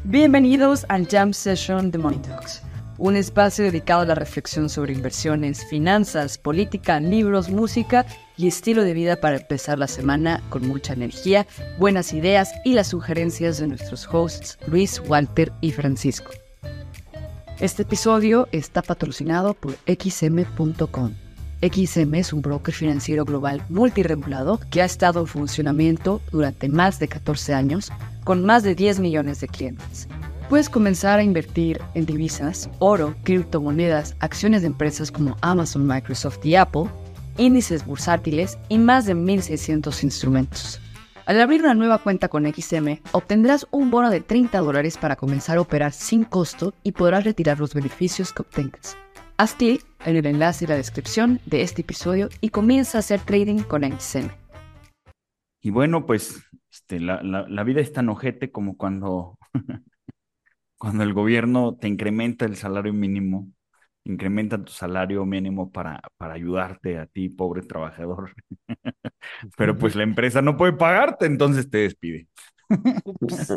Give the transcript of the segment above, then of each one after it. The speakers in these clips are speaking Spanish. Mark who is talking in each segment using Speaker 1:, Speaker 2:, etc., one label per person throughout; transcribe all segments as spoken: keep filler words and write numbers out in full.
Speaker 1: Bienvenidos al Jam Session de Money Talks, un espacio dedicado a la reflexión sobre inversiones, finanzas, política, libros, música y estilo de vida para empezar la semana con mucha energía, buenas ideas y las sugerencias de nuestros hosts Luis, Walter y Francisco. Este episodio está patrocinado por X M punto com. X M es un broker financiero global multirregulado que ha estado en funcionamiento durante más de catorce años con más de diez millones de clientes. Puedes comenzar a invertir en divisas, oro, criptomonedas, acciones de empresas como Amazon, Microsoft y Apple, índices bursátiles y más de mil seiscientos instrumentos. Al abrir una nueva cuenta con X M, obtendrás un bono de treinta dólares para comenzar a operar sin costo y podrás retirar los beneficios que obtengas. Haz clic en el enlace y la descripción de este episodio y comienza a hacer trading con X M.
Speaker 2: Y bueno, pues este, la, la, la vida es tan ojete como cuando, cuando el gobierno te incrementa el salario mínimo, incrementa tu salario mínimo para, para ayudarte a ti, pobre trabajador. Pero pues la empresa no puede pagarte, entonces te despide.
Speaker 3: Ups.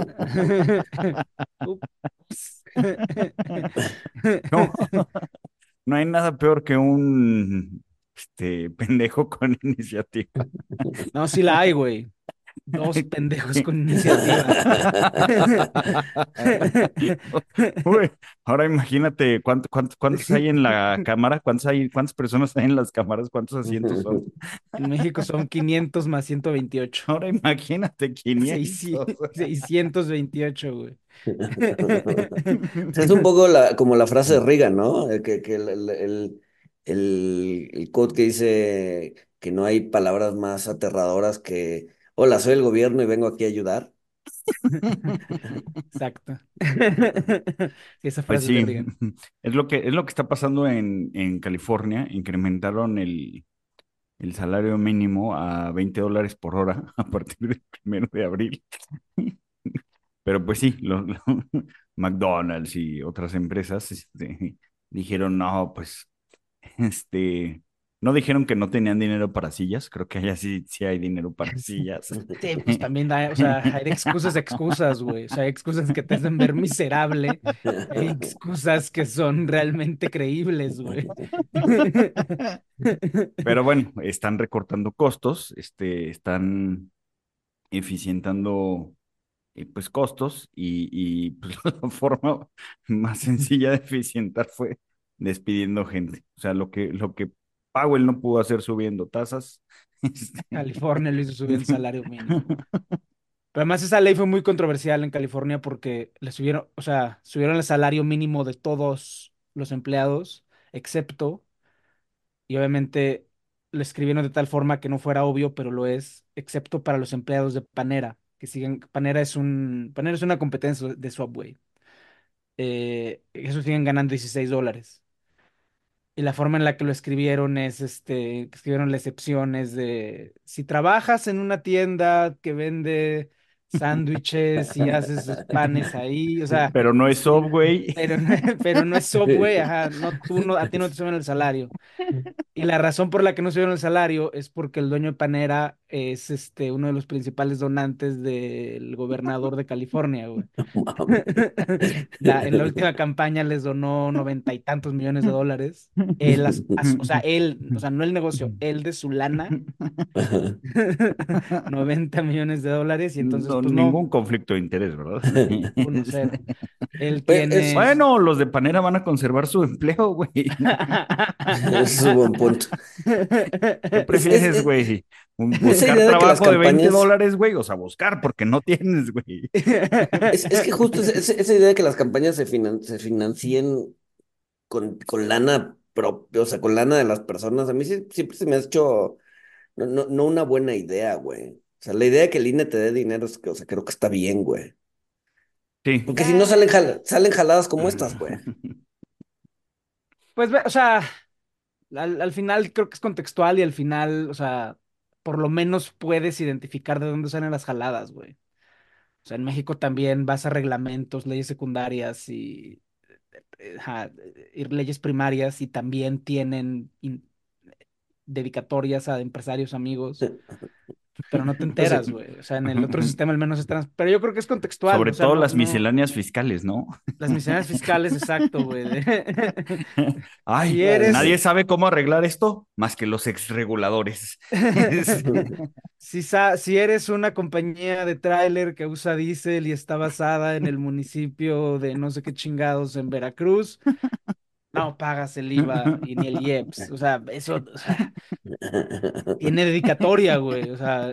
Speaker 3: Ups.
Speaker 2: No, no hay nada peor que un este, pendejo con iniciativa.
Speaker 3: No, sí la hay, güey. Dos pendejos con iniciativa.
Speaker 2: Uy, ahora imagínate cuánto, cuánto- cuántos hay en la cámara, cuántos hay, cuántas personas hay en las cámaras, cuántos asientos son.
Speaker 3: En México son quinientos más ciento veintiocho.
Speaker 2: Ahora imagínate quinientos.
Speaker 3: Seisci- seiscientos veintiocho, güey.
Speaker 4: Es un poco la, como la frase de Reagan, ¿no? Eh, Que, que el, el, el, el- el quote que dice que no hay palabras más aterradoras que, hola, soy el gobierno y vengo aquí a ayudar.
Speaker 3: Exacto. Sí, esa
Speaker 2: Pues
Speaker 3: frase es de
Speaker 2: sí,
Speaker 3: Reagan.
Speaker 2: es lo que, es lo que está pasando en, en California. Incrementaron el, el salario mínimo a veinte dólares por hora a partir del primero de abril. Pero pues sí, lo- lo- McDonald's y otras empresas este, dijeron, no, pues, este, no dijeron que no tenían dinero para sillas, creo que allá sí, sí hay dinero para sillas.
Speaker 3: Sí, pues también hay, o sea, hay excusas, excusas, güey. O sea, hay excusas que te hacen ver miserable. Hay excusas que son realmente creíbles, güey.
Speaker 2: Pero bueno, están recortando costos, este, están eficientando eh, pues costos y, y pues, la forma más sencilla de eficientar fue despidiendo gente. O sea, lo que, lo que Powell no pudo hacer subiendo tasas. este,
Speaker 3: California lo hizo subir el salario mínimo. Pero además esa ley fue muy controversial en California porque le subieron, o sea, subieron el salario mínimo de todos los empleados, excepto, y obviamente lo escribieron de tal forma que no fuera obvio, pero lo es, excepto para los empleados de Panera, que siguen, Panera es un, Panera es una competencia de Subway. Eh, esos siguen ganando dieciséis dólares. Y la forma en la que lo escribieron es, este, que escribieron la excepción es de, si trabajas en una tienda que vende sándwiches y haces sus panes ahí, o sea,
Speaker 2: Pero no es
Speaker 3: sí,
Speaker 2: Subway.
Speaker 3: pero no, pero no es Subway, ajá, no, tú no, a ti no te suben el salario. Y la razón por la que no subieron el salario es porque el dueño de Panera es este, uno de los principales donantes del gobernador de California, güey.
Speaker 4: Mames.
Speaker 3: La- en la última campaña les donó noventa y tantos millones de dólares. Él, as- as- o sea, él, o sea, no el negocio, él de su lana, noventa millones de dólares. Y entonces,
Speaker 2: No,
Speaker 3: pues no,
Speaker 2: ningún conflicto de interés, ¿verdad?
Speaker 3: uno cero. Él
Speaker 4: Oye, es,
Speaker 3: tiene.
Speaker 2: Bueno, los de Panera van a conservar su empleo, güey.
Speaker 4: es un buen punto.
Speaker 2: ¿Qué
Speaker 4: Es, es,
Speaker 2: prefieres,
Speaker 4: es-
Speaker 2: güey? ¿Un-
Speaker 4: esa
Speaker 2: ¿Buscar
Speaker 4: idea de que las
Speaker 2: trabajo de veinte
Speaker 4: campañas,
Speaker 2: dólares, güey? O sea, buscar porque no tienes, güey.
Speaker 4: es, es que justo es- es- esa idea de que las campañas se, finan- se financien con, con lana propia, o sea, con lana de las personas, a mí sí- siempre se me ha hecho no, no, no una buena idea, güey. O sea, la idea de que el I N E te dé dinero es que, o sea, creo que está bien, güey.
Speaker 2: Sí.
Speaker 4: Porque si no salen, jala- salen jaladas como estas, güey.
Speaker 3: Pues, ve- o sea, al, al final creo que es contextual y al final, o sea, por lo menos puedes identificar de dónde salen las jaladas, güey. O sea, en México también vas a reglamentos, leyes secundarias y, eh, ajá, y leyes primarias y también tienen in- dedicatorias a empresarios amigos. pero no te
Speaker 4: Pues
Speaker 3: enteras,
Speaker 4: sí.
Speaker 3: güey. O sea, en el otro sistema al menos es trans... Pero yo creo que es contextual,
Speaker 2: Sobre
Speaker 3: o sea,
Speaker 2: todo
Speaker 3: no,
Speaker 2: las
Speaker 3: no...
Speaker 2: misceláneas fiscales, ¿no?
Speaker 3: Las misiones fiscales, exacto, güey. de-
Speaker 2: Ay,
Speaker 3: Si
Speaker 4: Ah,
Speaker 3: eres,
Speaker 2: nadie
Speaker 4: sí.
Speaker 2: sabe cómo arreglar esto más que los exreguladores. Es-
Speaker 3: si, sa- si eres una compañía de tráiler que usa diésel y está basada en el municipio de no sé qué chingados en Veracruz, no pagas el IVA y ni el IEPS. O sea, eso, o sea, tiene dedicatoria, güey. O sea.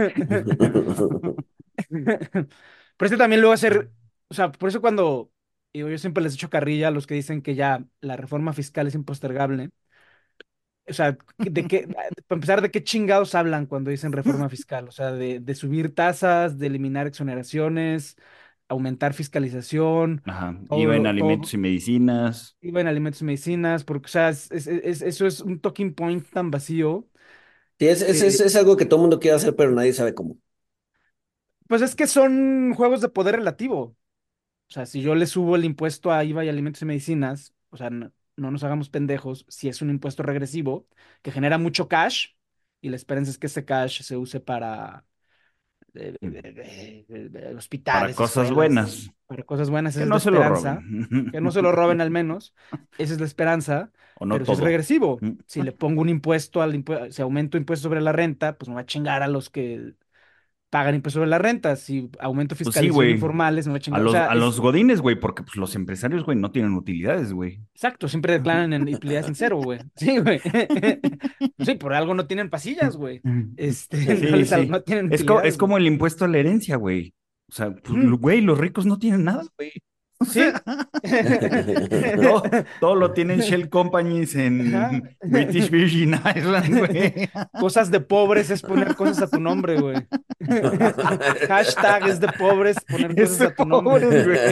Speaker 3: Pero este también luego hacer, o sea, por eso cuando, digo, yo siempre les echo carrilla a los que dicen que ya la reforma fiscal es impostergable. O sea, de qué, para empezar, ¿de qué chingados hablan cuando dicen reforma fiscal? O sea, de, de subir tasas, de eliminar exoneraciones, aumentar fiscalización,
Speaker 2: Ajá, iba en
Speaker 3: todo,
Speaker 2: alimentos
Speaker 3: todo,
Speaker 2: y medicinas.
Speaker 3: iba en alimentos y medicinas, porque, o sea, es- es- es- eso es un talking point tan vacío
Speaker 4: Sí, es, es, es,
Speaker 3: que,
Speaker 4: es algo que todo el mundo quiere hacer, pero nadie sabe cómo.
Speaker 3: pues es que son juegos de poder relativo. O sea, si yo le subo el impuesto a IVA y alimentos y medicinas, o sea, no, no nos hagamos pendejos, si es un impuesto regresivo que genera mucho cash y la esperanza es que ese cash se use para eh,
Speaker 2: mm,
Speaker 3: eh, eh, eh,
Speaker 2: Para
Speaker 3: hospitales,
Speaker 2: cosas
Speaker 3: escuelas,
Speaker 2: buenas.
Speaker 3: para cosas buenas,
Speaker 2: Que
Speaker 3: esa es la
Speaker 2: no se lo
Speaker 3: esperanza.
Speaker 2: roben.
Speaker 3: Que no se lo roben al menos, esa es la esperanza,
Speaker 2: O no
Speaker 3: pero si es
Speaker 2: todo.
Speaker 3: regresivo,
Speaker 2: Mm.
Speaker 3: si le pongo un impuesto al impuesto, si aumento impuesto sobre la renta, pues me va a chingar a los que pagan impuesto sobre la renta. Si aumento
Speaker 2: Pues sí,
Speaker 3: fiscalización
Speaker 2: güey.
Speaker 3: informales, me va a
Speaker 2: A
Speaker 3: chingar. O
Speaker 2: los,
Speaker 3: sea,
Speaker 2: a
Speaker 3: es
Speaker 2: los godines, güey, porque pues, los empresarios, güey, no tienen utilidades, güey.
Speaker 3: exacto, siempre declaran en utilidades en cero, güey. Sí, güey. Pues sí, por algo no tienen pasillas, güey. Este, no
Speaker 2: Sí,
Speaker 3: les al-
Speaker 2: sí.
Speaker 3: no tienen
Speaker 2: Es, co-
Speaker 3: utilidades,
Speaker 2: es
Speaker 3: güey.
Speaker 2: como el impuesto a la herencia, güey. O sea, pues,
Speaker 3: Ujú.
Speaker 2: lo- güey, los ricos no tienen nada, güey. O sea,
Speaker 3: Sí.
Speaker 2: todo, todo lo tienen Shell Companies
Speaker 3: Ajá.
Speaker 2: en British Virgin Island, güey.
Speaker 3: Cosas de pobres es poner cosas a tu nombre, güey. Hashtag es de pobres poner
Speaker 2: Es
Speaker 3: cosas
Speaker 2: de
Speaker 3: a tu nombre.
Speaker 2: pobres, güey.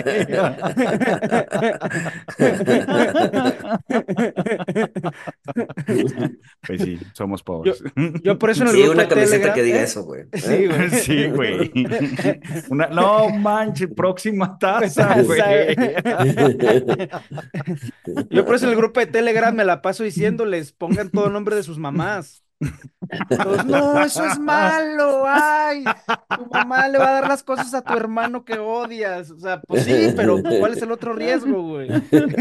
Speaker 2: Pues sí, somos
Speaker 3: Yo,
Speaker 2: pobres.
Speaker 3: yo por eso en el
Speaker 4: Sí,
Speaker 3: grupo de
Speaker 4: una camiseta que
Speaker 3: Telegram,
Speaker 4: diga
Speaker 3: ¿eh?
Speaker 4: eso, güey.
Speaker 3: Sí,
Speaker 4: ¿Eh?
Speaker 3: güey.
Speaker 2: Sí, güey. Una, no manches, próxima taza, güey.
Speaker 3: Taza, eh. Yo por eso en el grupo de Telegram me la paso diciéndoles, pongan todo el nombre de sus mamás. Todos, no, eso es malo, ay, tu mamá le va a dar las cosas a tu hermano que odias. O sea, pues sí, pero ¿cuál es el otro riesgo, güey?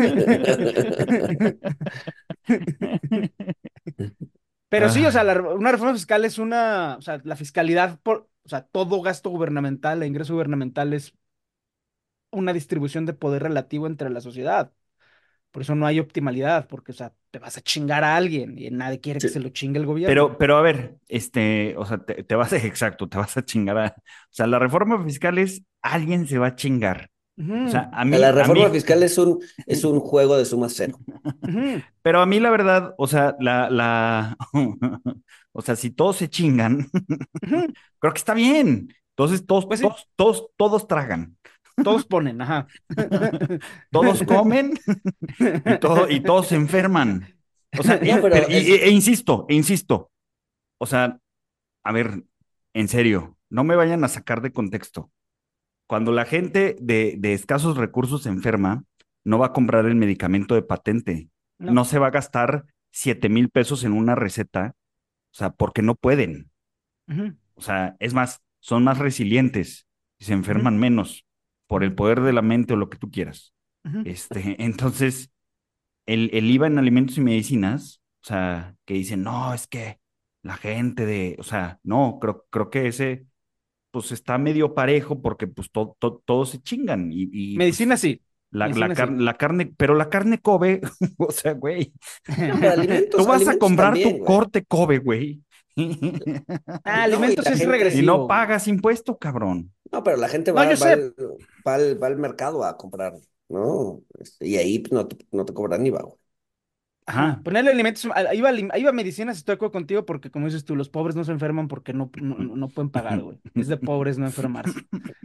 Speaker 3: Pero sí, o sea,
Speaker 2: Ah,
Speaker 3: la- una reforma fiscal es una, o sea, la fiscalidad por, o sea, todo gasto gubernamental e ingreso gubernamental es una distribución de poder relativo entre la sociedad. Por eso no hay optimalidad, porque, o sea, te vas a chingar a alguien y nadie quiere que se
Speaker 4: Sí.
Speaker 3: lo chingue el gobierno.
Speaker 2: Pero, pero a ver, este, o sea, te, te vas a, exacto, te vas a chingar a, o sea, la reforma fiscal es alguien se va a chingar. O
Speaker 3: Ujú,
Speaker 2: sea, a
Speaker 4: La
Speaker 2: mí, a
Speaker 4: reforma
Speaker 2: mí,
Speaker 4: fiscal es un, es un juego de suma cero.
Speaker 3: ujú,
Speaker 2: pero a mí la verdad, o sea, la, la, o sea, si todos se chingan,
Speaker 3: ujú.
Speaker 2: creo que está bien. Entonces, todos,
Speaker 3: Pues sí,
Speaker 2: todos, todos, todos tragan,
Speaker 3: todos ponen, ajá.
Speaker 2: todos comen y, todo, y todos se enferman. O sea,
Speaker 4: No,
Speaker 2: y- pero-
Speaker 4: pero
Speaker 2: y-
Speaker 4: es,
Speaker 2: e, e insisto, e insisto, o sea, a ver, en serio, no me vayan a sacar de contexto. Cuando la gente de, de escasos recursos se enferma, no va a comprar el medicamento de patente,
Speaker 3: No.
Speaker 2: no se va a gastar siete mil pesos en una receta, o sea, porque no pueden.
Speaker 3: Ujú,
Speaker 2: O sea, es más, son más resilientes y se
Speaker 3: ujú,
Speaker 2: enferman menos por
Speaker 3: ujú,
Speaker 2: el poder de la mente o lo que tú quieras.
Speaker 3: ujú.
Speaker 2: Este, entonces, el, el IVA en alimentos y medicinas, o sea, que dicen, no, es que la gente de, o sea, no, creo, creo que ese, pues está medio parejo porque pues to- to- todos se chingan y, y, pues
Speaker 3: Medicina sí,
Speaker 2: la, la,
Speaker 3: medicina sí.
Speaker 2: car- la carne, pero la carne Kobe, o sea, güey,
Speaker 4: no, pero
Speaker 2: tú
Speaker 4: alimentos,
Speaker 2: vas a
Speaker 4: alimentos
Speaker 2: comprar
Speaker 4: también,
Speaker 2: tu
Speaker 4: güey.
Speaker 2: corte Kobe, güey,
Speaker 3: Ah,
Speaker 4: Y no, y
Speaker 3: alimentos
Speaker 4: la
Speaker 3: es
Speaker 2: y
Speaker 4: gente,
Speaker 2: no
Speaker 3: regresivo, güey.
Speaker 2: pagas impuesto, cabrón.
Speaker 4: no, pero la gente
Speaker 3: No,
Speaker 4: va,
Speaker 3: yo
Speaker 4: va,
Speaker 3: sé.
Speaker 4: al, va, al, va al mercado a comprar, ¿no? Este, y ahí pues, no te, no te cobran IVA, güey.
Speaker 3: Ajá,
Speaker 2: Ajá.
Speaker 3: ponerle alimentos, a- ahí va, lim- ahí va medicinas, estoy de acuerdo contigo, porque como dices tú, los pobres no se enferman porque no, no, no no pueden pagar, güey. Es de pobres no enfermarse.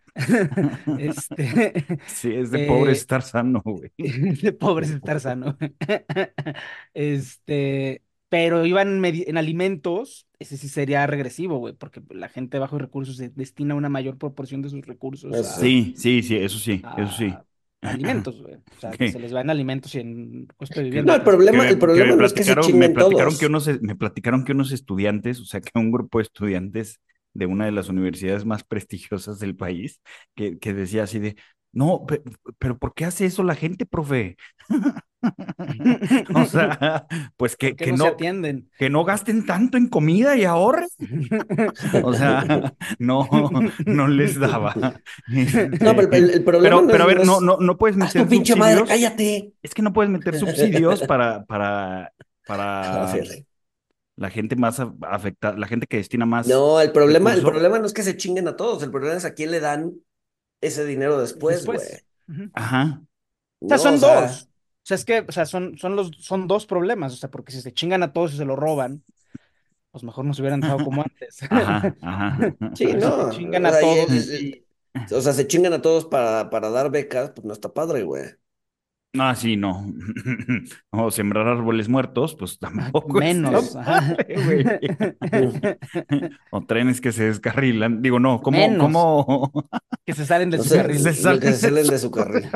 Speaker 3: Este,
Speaker 2: Sí, es de pobre
Speaker 3: eh,
Speaker 2: estar sano, güey.
Speaker 3: de pobres estar sano. Este, pero iban en, medi- en alimentos, ese sí sería regresivo, güey, porque la gente de bajos recursos se destina una mayor proporción de sus recursos
Speaker 4: Eso sí.
Speaker 3: a,
Speaker 2: Sí, sí, sí, eso sí, eso sí.
Speaker 3: a alimentos, güey. O sea, se
Speaker 2: Que,
Speaker 3: les va en alimentos y en costo de
Speaker 2: que,
Speaker 4: No,
Speaker 3: vivienda,
Speaker 4: el
Speaker 3: pues.
Speaker 2: que
Speaker 4: problema, el
Speaker 2: me, que me
Speaker 4: problema no es que se
Speaker 2: platicaron, me
Speaker 4: chinguen
Speaker 2: platicaron que
Speaker 4: todos.
Speaker 2: unos, me platicaron que unos estudiantes, o sea, que un grupo de estudiantes de una de las universidades más prestigiosas del país, que, que decía así de, no, pe- pero ¿por qué hace eso la gente, profe? O sea, pues
Speaker 3: ¿Por
Speaker 2: que,
Speaker 3: qué
Speaker 2: que
Speaker 3: no se
Speaker 2: no,
Speaker 3: atienden?
Speaker 2: que no gasten tanto en comida y ahorren. O sea, no, no les daba.
Speaker 4: No, pero
Speaker 2: Este,
Speaker 4: el, el problema
Speaker 2: pero,
Speaker 4: no
Speaker 2: pero
Speaker 4: es,
Speaker 2: a
Speaker 4: no
Speaker 2: ver, no,
Speaker 4: es,
Speaker 2: no, no puedes
Speaker 4: haz tu
Speaker 2: meter
Speaker 4: pinche madre,
Speaker 2: subsidios.
Speaker 4: cállate.
Speaker 2: Es que no puedes meter subsidios para, para,
Speaker 4: A
Speaker 2: para
Speaker 4: ver.
Speaker 2: la gente más afectada, la gente que destina más
Speaker 4: No, el problema, el
Speaker 2: recursos.
Speaker 4: problema no es que se chinguen a todos, el problema es a quién le dan ese dinero después, güey.
Speaker 3: Después. Ujú. O
Speaker 2: Ajá.
Speaker 3: sea,
Speaker 4: No, o
Speaker 3: son
Speaker 4: sea,
Speaker 3: dos. O sea, es que, o sea, son, son los, son dos problemas. O sea, porque si se chingan a todos y se lo roban, pues mejor nos hubieran dejado como antes.
Speaker 2: Ajá, ajá.
Speaker 4: sí,
Speaker 3: Pero si te
Speaker 4: no.
Speaker 3: chingan
Speaker 4: O
Speaker 3: a
Speaker 4: sea, y
Speaker 3: todos
Speaker 4: el- el-
Speaker 3: y
Speaker 4: o sea, se chingan a todos para, para dar becas, pues no está padre, güey.
Speaker 2: Ah, sí, no. O sembrar árboles muertos, pues tampoco está
Speaker 3: menos. Ajá.
Speaker 2: padre, güey. O trenes que se descarrilan. Digo, no, ¿cómo,
Speaker 3: Menos
Speaker 2: cómo
Speaker 3: que se salen de
Speaker 4: No
Speaker 3: su
Speaker 4: sé,
Speaker 2: se
Speaker 3: carril.
Speaker 4: lo que se
Speaker 2: salen de
Speaker 4: salen
Speaker 2: su...
Speaker 4: de su carril.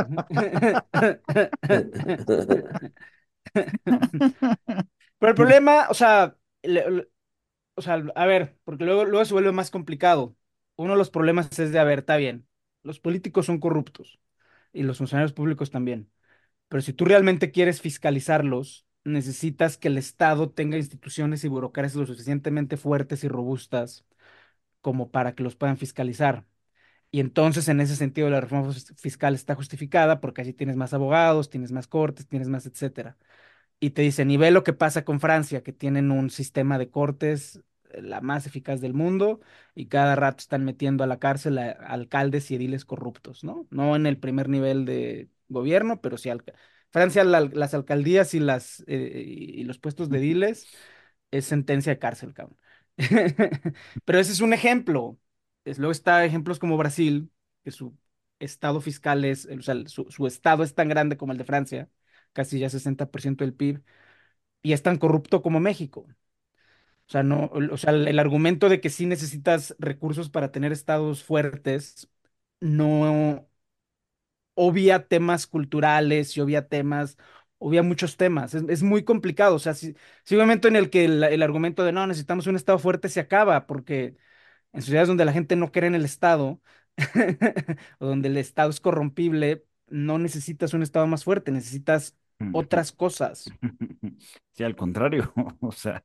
Speaker 3: Pero el problema, o sea, le- le- o sea, a ver, porque luego, luego se vuelve más complicado. Uno de los problemas es de, a ver, está bien, los políticos son corruptos y los funcionarios públicos también. Pero si tú realmente quieres fiscalizarlos, necesitas que el Estado tenga instituciones y burocracias lo suficientemente fuertes y robustas como para que los puedan fiscalizar. Y entonces, en ese sentido, la reforma fis- fiscal está justificada porque así tienes más abogados, tienes más cortes, tienes más, etcétera. Y te dice, nivel lo que pasa con Francia, que tienen un sistema de cortes eh, la más eficaz del mundo y cada rato están metiendo a la cárcel a alcaldes y ediles corruptos, ¿no? No en el primer nivel de gobierno, pero sí alca- Francia, la- las alcaldías y las eh, y los puestos de ediles es sentencia de cárcel, cabrón. Pero ese es un ejemplo. Es, luego está ejemplos como Brasil, que su estado fiscal es, o sea, su, su estado es tan grande como el de Francia, casi ya sesenta por ciento del P I B, y es tan corrupto como México. O sea, no, o sea, el, el argumento de que sí necesitas recursos para tener estados fuertes no obvia temas culturales y obvia temas, obvia muchos temas. Es, es muy complicado. O sea, si, si hay un momento en el que el, el argumento de no, necesitamos un estado fuerte se acaba, porque en sociedades donde la gente no cree en el estado, o donde el estado es corrompible, no necesitas un estado más fuerte, necesitas otras cosas.
Speaker 2: Sí, al contrario. O sea,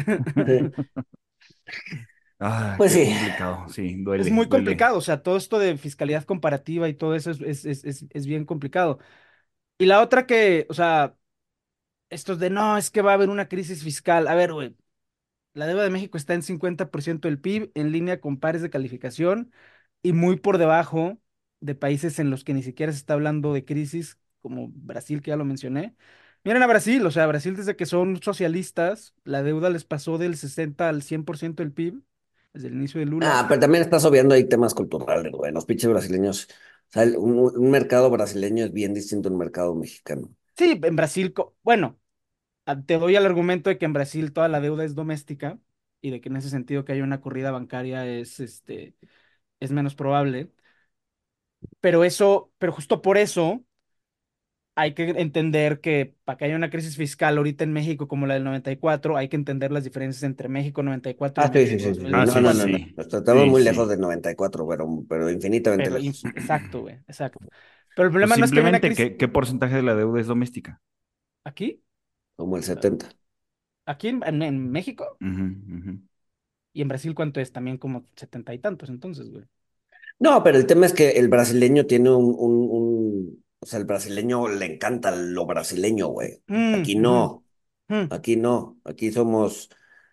Speaker 2: ah,
Speaker 4: Pues
Speaker 2: qué
Speaker 4: sí.
Speaker 2: complicado. Sí,
Speaker 3: Es
Speaker 2: duele,
Speaker 3: muy
Speaker 2: duele.
Speaker 3: complicado, o sea, todo esto de fiscalidad comparativa y todo eso es, es, es, es, es bien complicado. Y la otra que, o sea, estos de no, es que va a haber una crisis fiscal. A ver, güey, la deuda de México está en cincuenta por ciento del P I B, en línea con pares de calificación y muy por debajo de países en los que ni siquiera se está hablando de crisis, como Brasil, que ya lo mencioné. Miren a Brasil, o sea, Brasil desde que son socialistas, la deuda les pasó del sesenta al cien por ciento del P I B, desde el inicio de Lula.
Speaker 4: Ah, pero también estás obviando ahí temas culturales, güey. Los pinches brasileños. O sea, el- un, un mercado brasileño es bien distinto a un mercado mexicano.
Speaker 3: Sí, en Brasil, co- bueno, a- te doy el argumento de que en Brasil toda la deuda es doméstica y de que en ese sentido que haya una corrida bancaria es, este, es menos probable. Pero eso, pero justo por eso hay que entender que para que haya una crisis fiscal ahorita en México como la del noventa y cuatro, hay que entender las diferencias entre México noventa y cuatro y
Speaker 4: Ah, sí, sí,
Speaker 3: México
Speaker 4: sí, sí, sí.
Speaker 2: Ah,
Speaker 4: No,
Speaker 2: sí,
Speaker 4: no,
Speaker 2: sí,
Speaker 4: no,
Speaker 3: 2024.
Speaker 4: no.
Speaker 2: sí.
Speaker 4: Est- Estamos
Speaker 2: Sí,
Speaker 4: muy lejos
Speaker 2: sí.
Speaker 4: del noventa y cuatro, pero, pero infinitamente
Speaker 3: Pero
Speaker 4: lejos.
Speaker 3: inf- exacto, güey, exacto. Pero el
Speaker 2: Pues
Speaker 3: problema no es que haya una
Speaker 2: simplemente,
Speaker 3: crisis
Speaker 2: ¿qué, qué porcentaje de la deuda es doméstica?
Speaker 3: aquí,
Speaker 4: Como el setenta.
Speaker 3: aquí en, en- en México
Speaker 2: Ujú, ujú.
Speaker 3: y en Brasil, ¿cuánto es? También como setenta y tantos, entonces, güey.
Speaker 4: No, pero el tema es que el brasileño tiene un, un, un- o sea, el brasileño le encanta lo brasileño, güey.
Speaker 3: Mm,
Speaker 4: Aquí
Speaker 3: ujú,
Speaker 4: no,
Speaker 3: mm.
Speaker 4: aquí no. Aquí somos,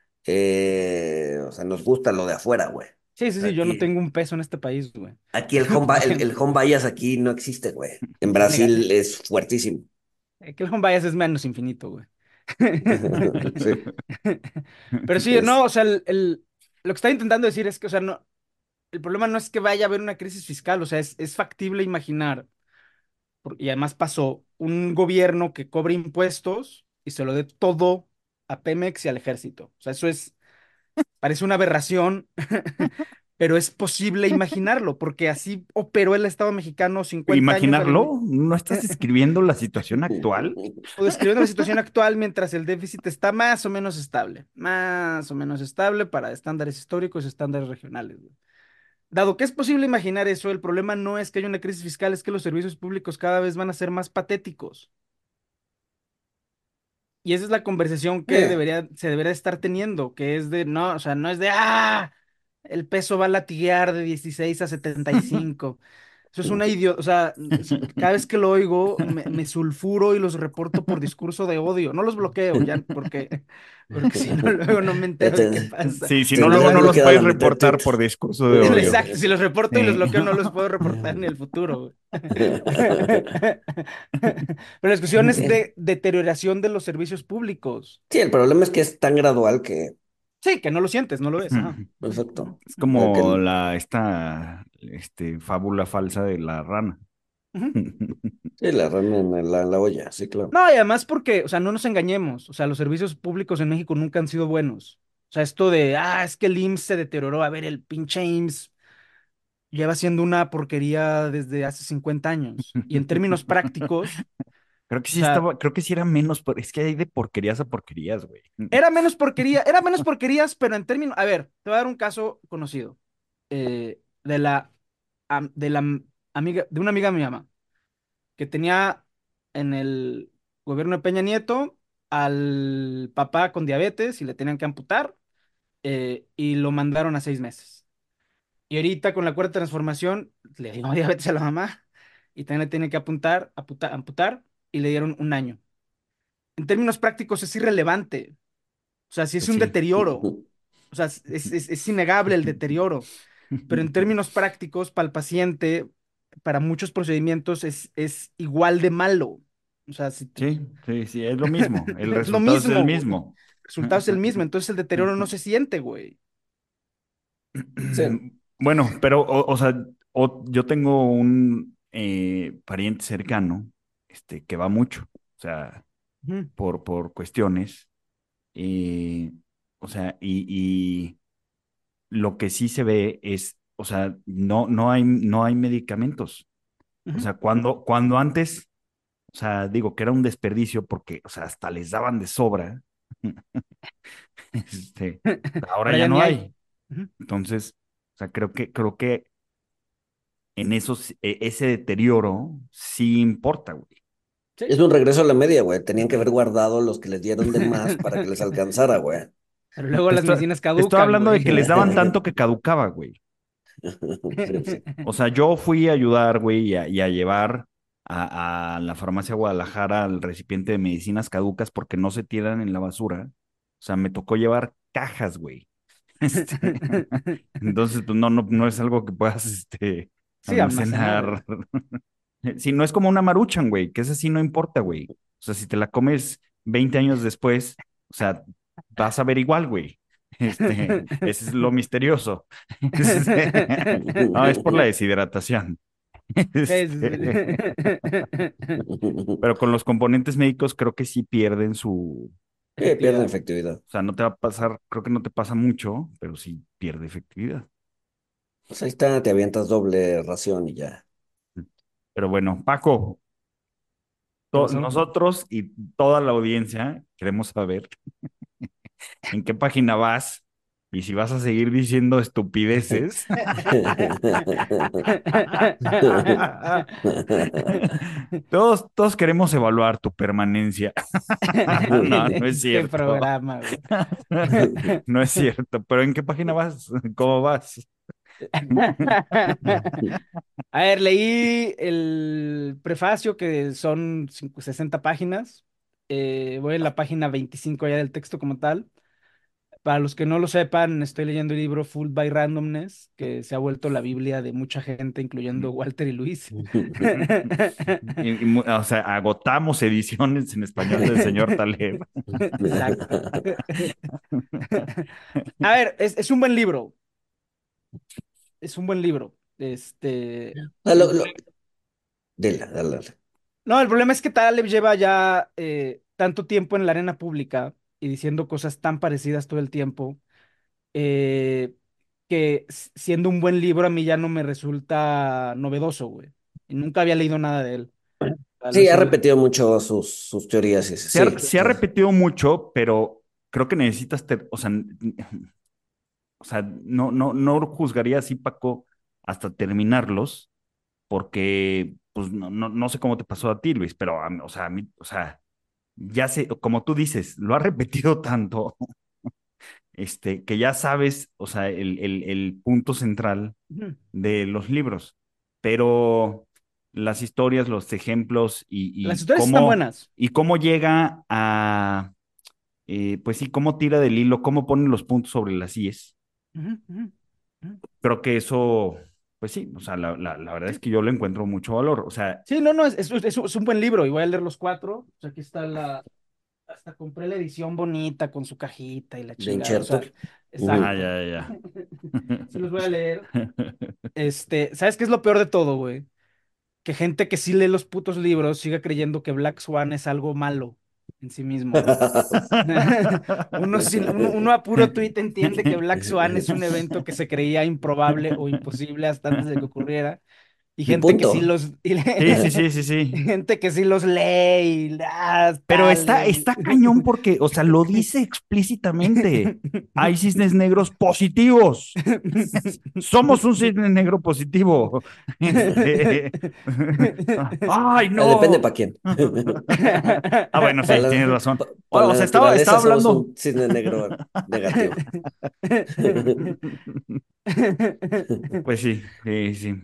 Speaker 4: eh, o sea, nos gusta lo de afuera, güey.
Speaker 3: Sí, sí, sí, yo no
Speaker 4: Aquí,
Speaker 3: tengo un peso en este país, güey.
Speaker 4: aquí el home, ba- el, el home bias aquí no existe, güey. En
Speaker 3: Negativo.
Speaker 4: Brasil es fuertísimo.
Speaker 3: Eh, Que el home bias es menos infinito, güey.
Speaker 4: Sí.
Speaker 3: Pero sí, no,
Speaker 4: Es,
Speaker 3: o sea, el, el- lo que está intentando decir es que, o sea, no, el problema no es que vaya a haber una crisis fiscal, o sea, es, es factible imaginar, por- y además pasó, un gobierno que cobre impuestos y se lo dé todo a Pemex y al ejército. O sea, eso es, parece una aberración, pero es posible imaginarlo, porque así operó el Estado mexicano cincuenta años al inicio.
Speaker 2: Imaginarlo, ¿no estás escribiendo la situación actual?
Speaker 3: O describiendo la situación actual mientras el déficit está más o menos estable, más o menos estable para estándares históricos y estándares regionales, güey. Dado que es posible imaginar eso, el problema no es que haya una crisis fiscal, es que los servicios públicos cada vez van a ser más patéticos. Y esa es la conversación que
Speaker 4: Eh,
Speaker 3: debería, se debería estar teniendo, que es de, no, o sea, no es de, ah, el peso va a latiguear de dieciséis a setenta y cinco. Eso es una idiota, o sea, es- cada vez que lo oigo me, me sulfuro y los reporto por discurso de odio. No los bloqueo ya, porque, porque si no, luego no me
Speaker 4: ya
Speaker 3: entero de qué
Speaker 4: te-
Speaker 3: pasa.
Speaker 2: Sí, si no, luego
Speaker 4: tendrás
Speaker 2: no los
Speaker 4: bloqueada la
Speaker 2: puedes
Speaker 4: mitad de
Speaker 2: reportar por
Speaker 4: tweets.
Speaker 2: discurso de odio.
Speaker 3: Exacto, si los reporto y los
Speaker 2: Sí.
Speaker 3: bloqueo, no los puedo reportar en el futuro, güey. Pero la discusión es de deterioración de los servicios públicos.
Speaker 4: Sí, el problema es que es tan gradual que,
Speaker 3: Sí, que no lo sientes, no lo ves. Ajá.
Speaker 4: perfecto.
Speaker 2: Es
Speaker 4: Eh, que
Speaker 2: como
Speaker 4: el-
Speaker 2: la esta este, fábula falsa de la rana.
Speaker 3: Ujú.
Speaker 4: sí, la rana en la, la olla, sí, claro.
Speaker 3: No, y además porque, o sea, no nos engañemos, o sea, los servicios públicos en México nunca han sido buenos. O sea, esto de, ah, es que el I M S S se deterioró. A ver, el pinche I M S S lleva siendo una porquería desde hace cincuenta años. Y en términos prácticos,
Speaker 2: Creo que
Speaker 3: o
Speaker 2: sí
Speaker 3: sea,
Speaker 2: estaba, creo que sí era menos, por- es que hay de porquerías a porquerías, güey.
Speaker 3: era menos porquería, era menos porquerías, pero en términos, a ver, te voy a dar un caso conocido eh, de la, am- de la am- amiga, de una amiga de mi mamá, que tenía en el gobierno de Peña Nieto al papá con diabetes y le tenían que amputar eh, y lo mandaron a seis meses. Y ahorita con la cuarta transformación le dio diabetes a la mamá y también le tienen que apuntar, aputa- amputar y le dieron un año. En términos prácticos es irrelevante. O sea, sí es
Speaker 2: Pues
Speaker 3: un
Speaker 2: sí.
Speaker 3: deterioro. O sea, es, es- es innegable el deterioro. Pero en términos prácticos, para el paciente, para muchos procedimientos es, es igual de malo. O sea, si te-
Speaker 2: Sí, sí, sí, es lo mismo. El
Speaker 3: es lo
Speaker 2: resultado es el
Speaker 3: mismo, güey.
Speaker 2: mismo.
Speaker 3: El resultado es el mismo, entonces el deterioro no se siente, güey.
Speaker 4: Sí.
Speaker 2: Bueno, pero, o, o sea, o- yo tengo un eh, pariente cercano, este, que va mucho, o sea,
Speaker 3: Ujú,
Speaker 2: por, por cuestiones, eh, o sea, y, y lo que sí se ve es, o sea, no, no hay, no hay medicamentos. O
Speaker 3: ujú.
Speaker 2: sea, cuando, cuando antes, o sea, digo que era un desperdicio porque, o sea, hasta les daban de sobra, este, ahora
Speaker 3: Ahora
Speaker 2: ya
Speaker 3: ya
Speaker 2: no
Speaker 3: ni hay.
Speaker 2: hay.
Speaker 3: Ujú.
Speaker 2: Entonces, o sea, creo que, creo que en esos, e- ese deterioro sí importa, güey.
Speaker 3: Sí.
Speaker 4: Es un regreso a la media, güey. Tenían que haber guardado los que les dieron de más para que les alcanzara, güey.
Speaker 3: Pero luego
Speaker 2: Te
Speaker 3: las
Speaker 2: estoy,
Speaker 3: medicinas
Speaker 2: te estoy
Speaker 3: caducan,
Speaker 2: hablando de
Speaker 3: güey.
Speaker 2: que les daban tanto que caducaba, güey.
Speaker 4: Sí, sí.
Speaker 2: O sea, yo fui a ayudar, güey, y a, y a llevar a, a la farmacia Guadalajara el recipiente de medicinas caducas porque no se tiran en la basura. O sea, me tocó llevar cajas, güey. Este, entonces, pues no, no, no es algo que puedas, este,
Speaker 3: Sí, almacenar.
Speaker 2: almacenar. Si no es como una Maruchan, güey, que esa sí no importa, güey. O sea, si te la comes veinte años después, o sea, vas a ver igual, güey. Este, ese es lo misterioso. Este, no, es por la deshidratación.
Speaker 3: Sí, sí,
Speaker 2: Este,
Speaker 3: sí.
Speaker 2: pero con los componentes médicos creo que sí pierden su,
Speaker 4: Sí, pierden
Speaker 3: Efectividad.
Speaker 4: efectividad.
Speaker 2: o sea, no te va a pasar, creo que no te pasa mucho, pero sí pierde efectividad.
Speaker 4: Pues ahí está, te avientas doble ración y ya.
Speaker 2: Pero bueno, Paco,
Speaker 3: ¿Qué
Speaker 2: to-
Speaker 3: pasó?
Speaker 2: nosotros y toda la audiencia queremos saber en qué página vas y si vas a seguir diciendo estupideces. Todos, todos queremos evaluar tu permanencia. No, no es
Speaker 3: Qué
Speaker 2: cierto.
Speaker 3: programa, güey.
Speaker 2: No es cierto. Pero ¿en qué página vas? ¿Cómo vas?
Speaker 3: A ver, leí el prefacio que son cinco- sesenta páginas. Eh, voy en la página veinticinco ya del texto como tal. Para los que no lo sepan, estoy leyendo el libro Fooled by Randomness, que se ha vuelto la Biblia de mucha gente, incluyendo Walter y Luis.
Speaker 2: Y- y mu- o sea, agotamos ediciones en español del señor Taleb.
Speaker 3: Exacto. A ver, es, es un buen libro. Es un buen libro. Este,
Speaker 4: Ah,
Speaker 3: el
Speaker 4: lo- lo- Dile, dale, dale.
Speaker 3: No, el problema es que Taleb lleva ya eh, tanto tiempo en la arena pública y diciendo cosas tan parecidas todo el tiempo, eh, que s- siendo un buen libro a mí ya no me resulta novedoso, güey. Y nunca había leído nada de él. O sea, lo he
Speaker 4: Sí, ha
Speaker 3: seguido.
Speaker 4: repetido mucho sus, sus teorías. y-
Speaker 2: Se ha,
Speaker 4: Sí,
Speaker 2: se ha
Speaker 4: sí.
Speaker 2: repetido mucho, pero creo que necesitas, ter- o sea, n- o sea, no, no, no juzgaría así, Paco, hasta terminarlos, porque, pues, no, no, no sé cómo te pasó a ti, Luis, pero, a mí- o sea, a mí, o sea, ya sé, como tú dices, lo ha repetido tanto, este, que ya sabes, o sea, el, el, el punto central
Speaker 3: Ujú.
Speaker 2: de los libros, pero las historias, los ejemplos y,
Speaker 3: Las
Speaker 2: y
Speaker 3: historias están
Speaker 2: cómo,
Speaker 3: buenas.
Speaker 2: y cómo llega a, eh, pues sí, cómo tira del hilo, cómo pone los puntos sobre las íes.
Speaker 3: Ujú, ujú, ujú.
Speaker 2: Creo que eso, pues sí, o sea, la, la, la verdad es que yo le encuentro mucho valor. O sea,
Speaker 3: Sí, no, no, es, es, es- es un buen libro y voy a leer los cuatro. O sea, aquí está la, hasta compré la edición bonita con su cajita y la
Speaker 4: De
Speaker 3: chingada. O sea,
Speaker 4: Inchertos.
Speaker 2: ah,
Speaker 4: Ujú.
Speaker 3: exacto.
Speaker 2: ya, ya,
Speaker 3: Se los voy a leer. Este, ¿sabes qué es lo peor de todo, güey? Que gente que sí lee los putos libros siga creyendo que Black Swan es algo malo en sí mismo, güey. Uno, sin- uno, uno a puro tweet entiende que Black Swan es un evento que se creía improbable o imposible hasta antes de que ocurriera. Y
Speaker 4: Y
Speaker 3: gente que sí
Speaker 4: punto.
Speaker 3: los, y
Speaker 2: Sí, sí,
Speaker 3: le-
Speaker 2: sí, sí,
Speaker 3: y
Speaker 2: sí.
Speaker 3: gente que sí los lee y ah,
Speaker 2: Pero
Speaker 3: tal.
Speaker 2: está,
Speaker 3: el-
Speaker 2: está cañón porque, o sea, lo dice explícitamente. Hay cisnes negros positivos. Somos un cisne negro positivo. Este... Ay,
Speaker 4: Ah, depende
Speaker 2: no.
Speaker 4: para quién.
Speaker 2: Ah, bueno,
Speaker 4: Para
Speaker 2: sí,
Speaker 4: la,
Speaker 2: tienes razón.
Speaker 4: pa-
Speaker 2: O,
Speaker 4: pa
Speaker 2: o
Speaker 4: la
Speaker 2: sea, estaba, estaba
Speaker 4: naturaleza somos
Speaker 2: hablando.
Speaker 4: un cisne negro negativo.
Speaker 2: Pues sí, sí, sí.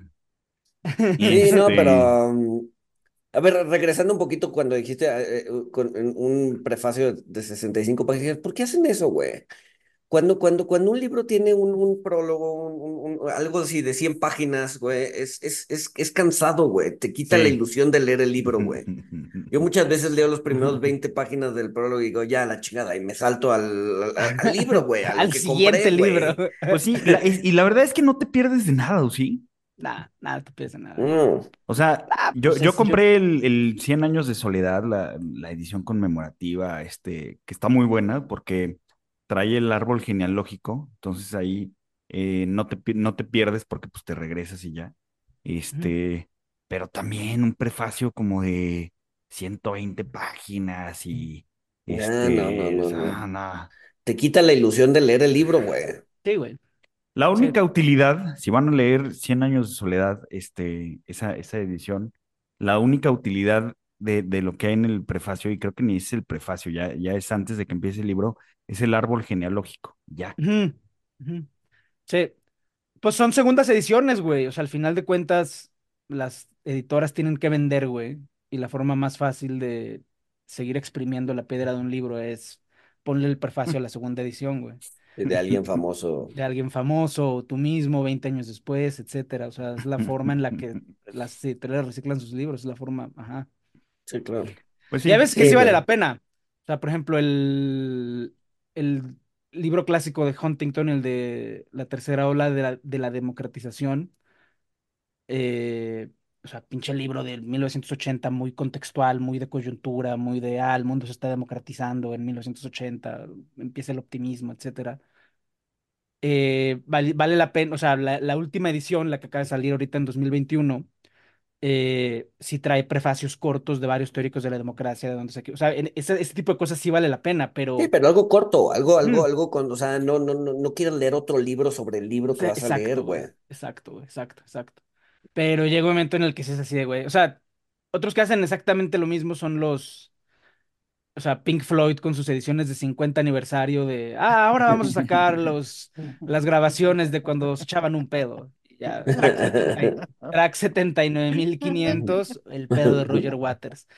Speaker 4: Sí, no,
Speaker 2: Este.
Speaker 4: pero um, a ver, regresando un poquito cuando dijiste eh, eh, con en un prefacio de sesenta y cinco páginas, ¿por qué hacen eso, güey? Cuando, cuando, cuando un libro tiene un, un prólogo, un, un- un- algo así de cien páginas, güey, es, es, es, es cansado, güey. Te quita la
Speaker 2: Sí.
Speaker 4: ilusión de leer el libro, güey. Yo muchas veces leo los primeros veinte páginas del prólogo y digo, ya, la chingada, y me salto al, al, al libro, güey, a lo
Speaker 3: Al
Speaker 4: que compré,
Speaker 3: siguiente libro.
Speaker 4: güey.
Speaker 2: Pues sí, la- es- y la verdad es que no te pierdes de nada, ¿o sí?
Speaker 3: Nada, nada te piensa nada, güey.
Speaker 4: Mm.
Speaker 2: O sea,
Speaker 3: Ah,
Speaker 2: yo,
Speaker 3: pues
Speaker 2: yo
Speaker 3: es, yo,
Speaker 2: compré el, el cien años de soledad, la, la edición conmemorativa, este, que está muy buena porque trae el árbol genealógico, entonces ahí eh, no te, pi- no te pierdes porque pues te regresas y ya.
Speaker 3: Ujú.
Speaker 2: Este, pero también un prefacio como de ciento veinte páginas y
Speaker 4: Ya, no, no,
Speaker 2: este, o
Speaker 4: no,
Speaker 2: sea,
Speaker 4: no.
Speaker 2: nada.
Speaker 4: Te quita la ilusión de leer el libro, güey.
Speaker 3: Sí, güey.
Speaker 2: La
Speaker 3: Sí.
Speaker 2: única utilidad, si van a leer Cien años de soledad, este, esa, esa edición, la única utilidad de, de lo que hay en el prefacio, y creo que ni es el prefacio, ya, ya es antes de que empiece el libro, es el árbol genealógico, ya.
Speaker 3: Ujú, ujú. Sí. Pues son segundas ediciones, güey. O sea, al final de cuentas, las editoras tienen que vender, güey. Y la forma más fácil de seguir exprimiendo la piedra de un libro es ponle el prefacio a la segunda edición, güey.
Speaker 4: De alguien famoso.
Speaker 3: De alguien famoso, o tú mismo, veinte años después, etcétera. O sea, es la forma en la que las editoriales reciclan sus libros, es la forma, ajá.
Speaker 4: Sí, claro.
Speaker 2: Pues
Speaker 3: Y a
Speaker 2: sí,
Speaker 3: veces que
Speaker 4: Sí,
Speaker 3: sí vale
Speaker 4: pero.
Speaker 3: la pena. O sea, por ejemplo, el, el libro clásico de Huntington, el de la tercera ola de la, de la democratización, eh, o sea, pinche libro del mil novecientos ochenta, muy contextual, muy de coyuntura, muy de, ah, el mundo se está democratizando en mil novecientos ochenta, empieza el optimismo, etcétera. Eh, vale, vale la pena, o sea, la, la última edición, la que acaba de salir ahorita en dos mil veintiuno, eh, sí trae prefacios cortos de varios teóricos de la democracia, de donde se... O sea, en- ese, ese tipo de cosas sí vale la pena,
Speaker 4: Sí,
Speaker 3: pero...
Speaker 4: pero algo corto, algo, algo,
Speaker 3: Ujú.
Speaker 4: algo con, o sea, no, no, no, no quiero leer otro libro sobre el libro
Speaker 3: Sí,
Speaker 4: que vas a leer,
Speaker 3: exacto, güey.
Speaker 4: güey.
Speaker 3: Exacto, güey. Exacto, exacto. Pero llega un momento en el que sí es así de, güey. O sea, otros que hacen exactamente lo mismo son los, o sea, Pink Floyd con sus ediciones de cincuenta aniversario de, ah, ahora vamos a sacar los, las grabaciones de cuando se echaban un pedo. Y ya, track setenta y- track setenta y nueve mil quinientos, el pedo de Roger Waters.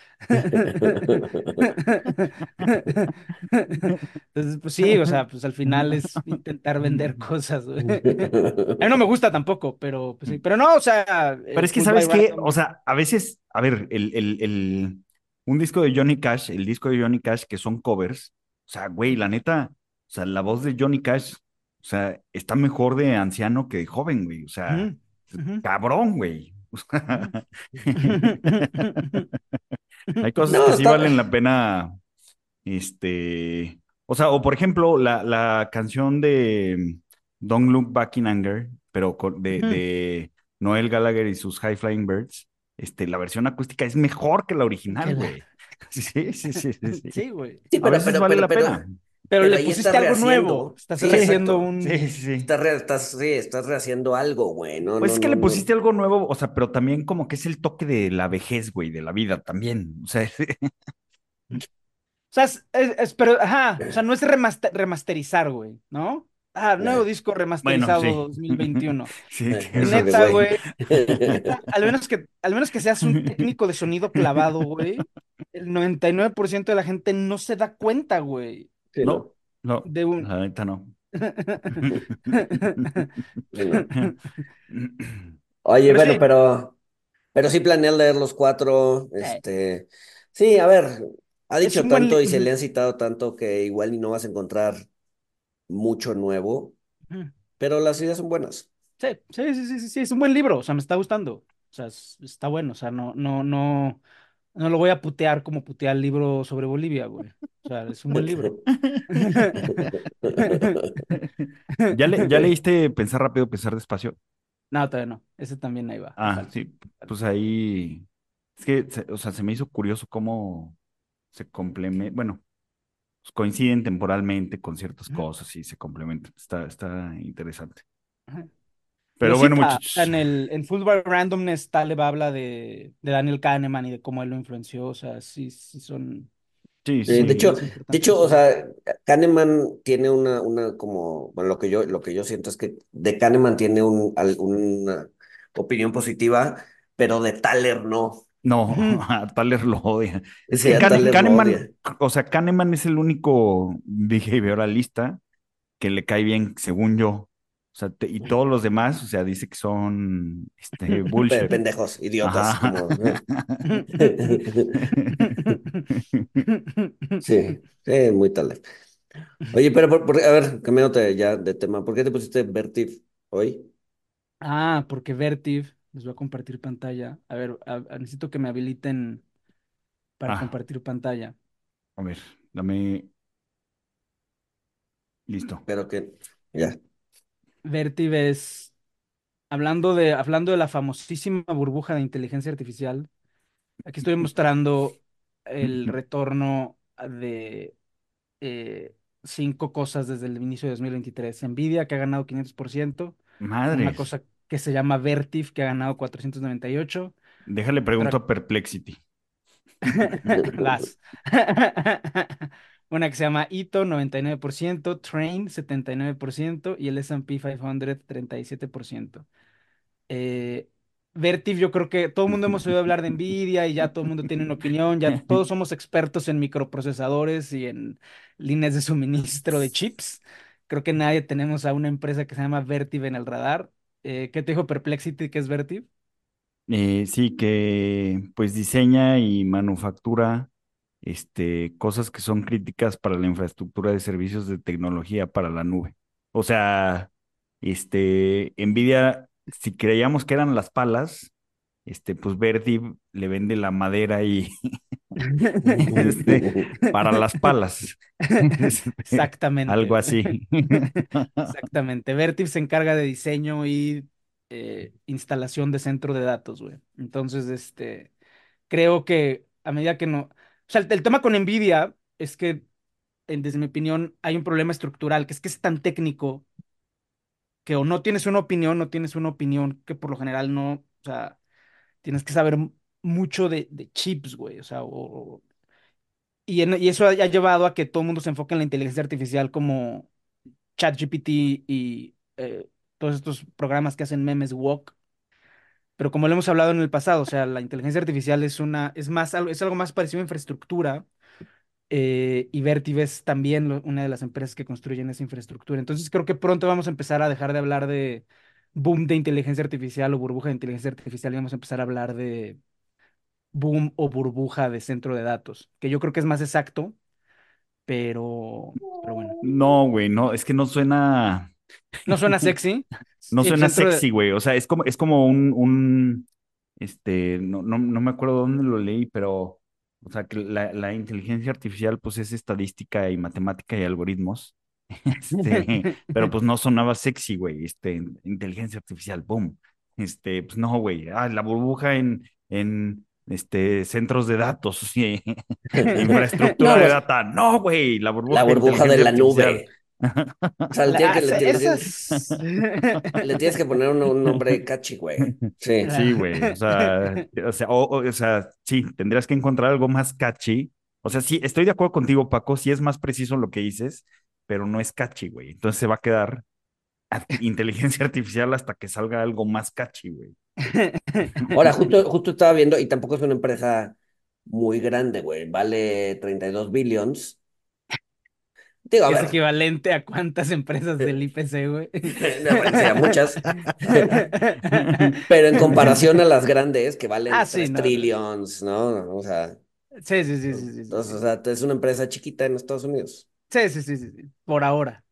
Speaker 3: Entonces, pues sí, o sea, pues al final es intentar vender cosas, güey. A mí no me gusta tampoco, pero pues sí. Pero no, o sea,
Speaker 2: pero
Speaker 3: eh,
Speaker 2: es que,
Speaker 3: Goodbye
Speaker 2: ¿sabes qué? O
Speaker 3: Random.
Speaker 2: sea, a veces, a ver, el, el, el, un disco de Johnny Cash, el disco de Johnny Cash, que son covers, o sea, güey, la neta, o sea, la voz de Johnny Cash, o sea, está mejor de anciano que de joven, güey, o sea,
Speaker 3: Ujú, ujú,
Speaker 2: cabrón, güey. O
Speaker 3: ujú.
Speaker 2: sea, hay cosas que
Speaker 4: No,
Speaker 2: sí
Speaker 4: está.
Speaker 2: valen la pena, este, o sea, o por ejemplo, la, la canción de Don't Look Back in Anger, pero con- de,
Speaker 3: Ujú.
Speaker 2: de Noel Gallagher y sus High Flying Birds, este, la versión acústica es mejor que la
Speaker 3: Que
Speaker 2: original,
Speaker 3: la-
Speaker 2: güey. Sí, sí, sí, sí, sí.
Speaker 3: Sí, güey.
Speaker 4: Sí,
Speaker 2: A
Speaker 4: pero,
Speaker 2: veces
Speaker 4: pero,
Speaker 2: vale
Speaker 4: pero,
Speaker 2: la
Speaker 4: pero,
Speaker 2: pena.
Speaker 3: Pero
Speaker 4: pero
Speaker 3: le
Speaker 4: ahí
Speaker 3: pusiste
Speaker 4: estás
Speaker 3: algo nuevo.
Speaker 4: rehaciendo.
Speaker 3: Estás
Speaker 4: Sí,
Speaker 3: rehaciendo
Speaker 4: exacto.
Speaker 2: Sí, sí,
Speaker 3: un...
Speaker 2: sí.
Speaker 4: Estás, re- estás, sí, estás rehaciendo algo, güey. No,
Speaker 2: Pues
Speaker 4: no,
Speaker 2: es que
Speaker 4: no,
Speaker 2: le
Speaker 4: no.
Speaker 2: pusiste algo nuevo, o sea, pero también como que es el toque de la vejez, güey, de la vida también. O sea,
Speaker 3: O sea, es, es- es- pero, ajá, o sea, no es remaster- remasterizar, güey, ¿no? Ah, nuevo
Speaker 4: Eh,
Speaker 3: disco
Speaker 2: bueno,
Speaker 3: remasterizado
Speaker 2: sí.
Speaker 3: dos mil veintiuno.
Speaker 2: Sí,
Speaker 4: eh,
Speaker 2: tienes
Speaker 4: así de,
Speaker 3: Neta,
Speaker 2: razón.
Speaker 4: güey.
Speaker 3: güey, neta, al menos que, al menos que seas un técnico de sonido clavado, güey, el noventa y nueve por ciento de la gente no se da cuenta, güey,
Speaker 4: Sí,
Speaker 2: No,
Speaker 4: no.
Speaker 2: no,
Speaker 3: de un...
Speaker 2: la neta no.
Speaker 4: Sí, no. Oye,
Speaker 3: Pero
Speaker 4: bueno,
Speaker 3: sí,
Speaker 4: pero, pero sí planeé leer los cuatro.
Speaker 3: eh,
Speaker 4: Este, sí, a ver, ha
Speaker 3: es
Speaker 4: dicho
Speaker 3: un buen...
Speaker 4: tanto
Speaker 3: li-
Speaker 4: y se le
Speaker 3: Ujú,
Speaker 4: han citado tanto que igual y no vas a encontrar mucho nuevo,
Speaker 3: ujú.
Speaker 4: pero las ideas son buenas.
Speaker 3: Sí, sí, sí, sí, sí, sí, es un buen libro, o sea, me está gustando, o sea, es- está bueno, o sea, no, no, no, no lo voy a putear como putear el libro sobre Bolivia, güey, o sea, es un buen libro.
Speaker 2: ¿Ya, le, ya leíste Pensar rápido, pensar despacio?
Speaker 3: No, todavía no, ese también ahí va, me
Speaker 2: Ah,
Speaker 3: falta.
Speaker 2: sí, pues ahí, es que, se- o sea, se me hizo curioso cómo se complementan, bueno, pues coinciden temporalmente con ciertas
Speaker 3: Ujú,
Speaker 2: cosas y se complementan. Está, está interesante.
Speaker 3: ujú. Y lo
Speaker 2: Pero bueno,
Speaker 3: cita, o sea,
Speaker 2: muchachos,
Speaker 3: en el en Football Randomness, Taleb habla de, de Daniel Kahneman y de cómo él lo influenció, o sea, sí, sí son,
Speaker 2: sí,
Speaker 4: Sí, de
Speaker 3: son
Speaker 4: hecho,
Speaker 2: sí,
Speaker 3: libros
Speaker 4: de
Speaker 3: importantes,
Speaker 4: hecho, o
Speaker 3: sí.
Speaker 4: sea, Kahneman tiene una, una como, bueno, lo que yo, lo que yo siento es que de Kahneman tiene un, al- una opinión positiva, pero de Thaler no.
Speaker 2: no,
Speaker 3: Ujú.
Speaker 2: a Thaler lo odia. Es
Speaker 4: Sí,
Speaker 2: que
Speaker 4: a
Speaker 2: Kahne-
Speaker 4: Thaler lo
Speaker 2: Kahneman,
Speaker 4: odia.
Speaker 2: o sea, Kahneman es el único behavioralista que le cae bien, según yo. O sea, te- y todos los demás, o sea, dice que son este,
Speaker 4: Pe-
Speaker 2: bullshit.
Speaker 4: pendejos, idiotas,
Speaker 2: Ajá.
Speaker 4: como. Sí, sí, muy Thaler. Oye, pero por, por- a ver, cambiándote ya de tema, ¿por qué te pusiste Vertif hoy?
Speaker 3: Ah, porque Vertiv, les voy a compartir pantalla. A ver, a- a- necesito que me habiliten para
Speaker 2: Ah,
Speaker 3: compartir pantalla.
Speaker 2: a ver, dame, listo.
Speaker 4: Pero que, ya.
Speaker 3: Vertiv es, hablando de, hablando de la famosísima burbuja de inteligencia artificial, aquí estoy mostrando el retorno de eh, cinco cosas desde el inicio de dos mil veintitrés. Nvidia, que ha ganado quinientos por ciento. Una
Speaker 2: Madres.
Speaker 3: cosa que se llama Vertiv, que ha ganado cuatrocientos noventa y ocho.
Speaker 2: Déjale pregunto
Speaker 3: Otra
Speaker 2: a Perplexity.
Speaker 3: Vas. Una que se llama Ito, noventa y nueve por ciento, Train, setenta y nueve por ciento y el S and P quinientos, treinta y siete por ciento. Eh, Vertiv, yo creo que todo el mundo hemos oído hablar de Nvidia y ya todo el mundo tiene una opinión, ya todos somos expertos en microprocesadores y en líneas de suministro de chips. Creo que nadie tenemos a una empresa que se llama Vertiv en el radar. Eh, ¿qué te dijo Perplexity que es Vertiv?
Speaker 2: Eh, sí, que pues diseña y manufactura este, cosas que son críticas para la infraestructura de servicios de tecnología para la nube. O sea, este, Nvidia, si creíamos que eran las palas, este, pues Vertiv le vende la madera y este, para las palas. Este, algo
Speaker 3: Exactamente.
Speaker 2: así.
Speaker 3: Exactamente. Vertiv se encarga de diseño y eh, instalación de centro de datos, güey. Entonces, este, creo que a medida que no... O sea, el, el tema con NVIDIA es que, en- desde mi opinión, hay un problema estructural, que es que es tan técnico que o no tienes una opinión, no tienes una opinión que por lo general no, o sea, tienes que saber m- mucho de, de chips, güey. O sea, o, y, en- y eso ha, ha llevado a que todo el mundo se enfoque en la inteligencia artificial como ChatGPT y eh, todos estos programas que hacen memes woke. Pero como lo hemos hablado en el pasado, o sea, la inteligencia artificial es una, es más, algo- es algo más parecido a infraestructura, eh, y Vertiv es también lo- una de las empresas que construyen esa infraestructura. Entonces creo que pronto vamos a empezar a dejar de hablar de boom de inteligencia artificial o burbuja de inteligencia artificial y vamos a empezar a hablar de boom o burbuja de centro de datos, que yo creo que es más exacto, pero, pero bueno.
Speaker 2: No, güey, no, es que no suena,
Speaker 3: No suena sexy.
Speaker 2: no
Speaker 3: El
Speaker 2: suena
Speaker 3: centro de...
Speaker 2: sexy, güey. O sea, es como, es como un, un, este, no, no, no me acuerdo dónde lo leí, pero, o sea, que la, la inteligencia artificial, pues es estadística y matemática y algoritmos. Este, pero pues no sonaba sexy, güey. Este, inteligencia artificial, boom. Este, pues no, güey. Ah, la burbuja en, en este, centros de datos, sí,
Speaker 4: No,
Speaker 2: infraestructura de
Speaker 4: pues
Speaker 2: data. No, güey, la
Speaker 4: la
Speaker 2: burbuja de
Speaker 4: burbuja de
Speaker 2: inteligencia
Speaker 4: la
Speaker 2: artificial.
Speaker 4: nube. O sea, le
Speaker 3: La-
Speaker 4: tienes
Speaker 3: ah,
Speaker 4: que, le,
Speaker 3: esa-
Speaker 4: ti- le tienes,
Speaker 3: esas.
Speaker 4: le tienes que poner un, un nombre catchy, güey. Sí.
Speaker 2: Sí, güey. O sea, o sea, o, o- o sea, sí, tendrías que encontrar algo más catchy. O sea, sí, estoy de acuerdo contigo, Paco, sí es más preciso lo que dices, pero no es catchy, güey. Entonces se va a quedar a- inteligencia artificial hasta que salga algo más catchy, güey.
Speaker 4: Ahora, justo, justo estaba viendo, y tampoco es una empresa muy grande, güey. Vale treinta y dos billions. Digo, a
Speaker 3: Que es
Speaker 4: ver,
Speaker 3: equivalente a cuántas empresas del I P C, güey.
Speaker 4: no, bueno, serían muchas. Pero en comparación a las grandes que
Speaker 3: Ah,
Speaker 4: valen
Speaker 3: sí,
Speaker 4: tres
Speaker 3: no, no.
Speaker 4: trillions, ¿no? O sea,
Speaker 3: Sí, sí, sí, sí, sí, sí,
Speaker 4: entonces, o
Speaker 3: sí.
Speaker 4: sea, es una empresa chiquita en Estados Unidos.
Speaker 3: Sí, sí, sí, sí, sí. Por ahora.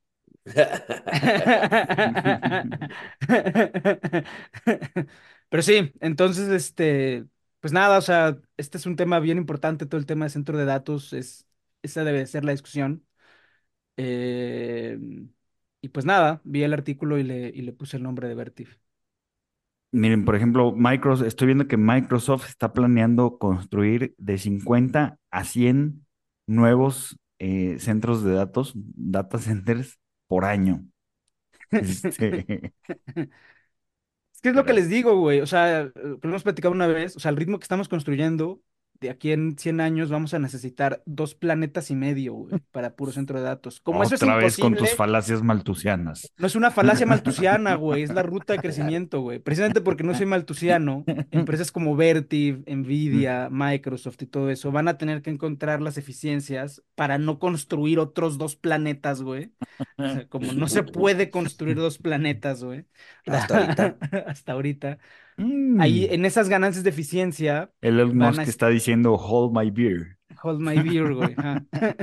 Speaker 3: Pero sí, entonces, este, pues nada, o sea, este es un tema bien importante, todo el tema de centro de datos, es, esa debe de ser la discusión. Eh, y pues nada, vi el artículo y le, y le puse el nombre de Vertif.
Speaker 2: Miren, por ejemplo, Microsoft, estoy viendo que Microsoft está planeando construir de cincuenta a cien nuevos eh, centros de datos, data centers, por año. Este,
Speaker 3: Es que es lo que
Speaker 2: caray.
Speaker 3: les digo, güey. O sea, eh, que lo hemos platicado una vez. O sea, el ritmo que estamos construyendo, de aquí en cien años vamos a necesitar dos planetas y medio, güey, para puro centro de datos. Como eso es
Speaker 2: Otra vez con tus
Speaker 3: imposible,
Speaker 2: falacias maltusianas.
Speaker 3: no es una falacia maltusiana, güey. Es la ruta de crecimiento, güey. Precisamente porque no soy maltusiano, empresas como Vertiv, Nvidia, Microsoft y todo eso van a tener que encontrar las eficiencias para no construir otros dos planetas, güey. O sea, como no se puede construir dos planetas, güey.
Speaker 4: Hasta ahorita.
Speaker 3: Hasta ahorita. Ahí
Speaker 2: Mm.
Speaker 3: en esas ganancias de eficiencia
Speaker 2: Elon
Speaker 3: van a
Speaker 2: Musk
Speaker 3: est-
Speaker 2: está diciendo, hold my beer.
Speaker 3: hold my beer, güey. Ajá.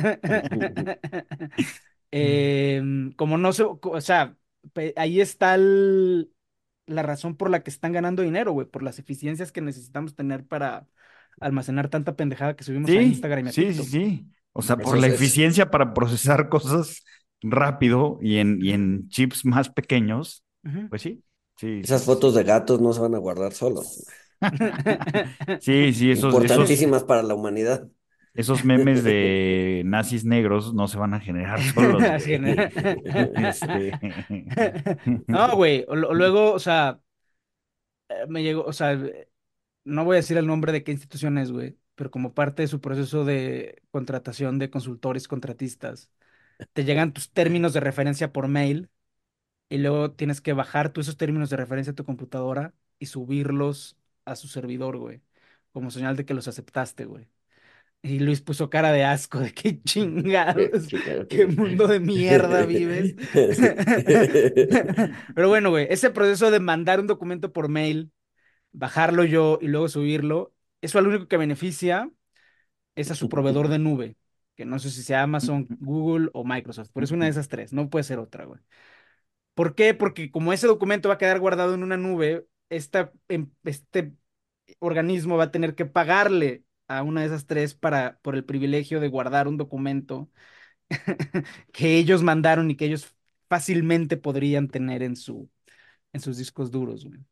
Speaker 3: Em, como no se, o sea, pe- ahí está el- la razón por la que están ganando dinero, güey, por las eficiencias que necesitamos tener para almacenar tanta pendejada que subimos a
Speaker 2: Sí,
Speaker 3: Instagram y a
Speaker 2: sí, sí,
Speaker 3: TikTok.
Speaker 2: sí. O sea, por
Speaker 4: Eso
Speaker 2: la
Speaker 4: es, es-
Speaker 2: eficiencia para procesar cosas rápido y en, y
Speaker 3: Ujú,
Speaker 2: en chips más pequeños,
Speaker 3: ujú.
Speaker 2: pues sí, sí, sí,
Speaker 4: esas
Speaker 2: sí,
Speaker 4: fotos
Speaker 2: sí.
Speaker 4: de gatos no se van a guardar solos.
Speaker 2: Sí, sí, esos, esos,
Speaker 4: Importantísimas para la humanidad.
Speaker 2: esos memes de nazis negros no se van a generar solos,
Speaker 3: Así
Speaker 2: güey.
Speaker 3: que,
Speaker 2: Este.
Speaker 3: no, güey, o- o luego, o sea, eh, me llegó, o sea, eh, no voy a decir el nombre de qué institución es, güey, pero como parte de su proceso de contratación de consultores contratistas, te llegan tus términos de referencia por mail y luego tienes que bajar tú esos términos de referencia a tu computadora y subirlos a su servidor, güey, como señal de que los aceptaste, güey. Y Luis puso cara de asco, de qué
Speaker 4: Qué
Speaker 3: chingados,
Speaker 4: chingado.
Speaker 3: qué mundo de mierda vives.
Speaker 4: Sí.
Speaker 3: Pero bueno, güey, ese proceso de mandar un documento por mail, bajarlo yo y luego subirlo, eso lo único que beneficia es a su proveedor de nube, que no sé si sea Amazon, Google o Microsoft, pero es una de esas tres, no puede ser otra, güey. ¿Por qué? Porque como ese documento va a quedar guardado en una nube, esta, em- este organismo va a tener que pagarle a una de esas tres para, por el privilegio de guardar un documento que ellos mandaron y que ellos fácilmente podrían tener en su, en sus discos duros, güey.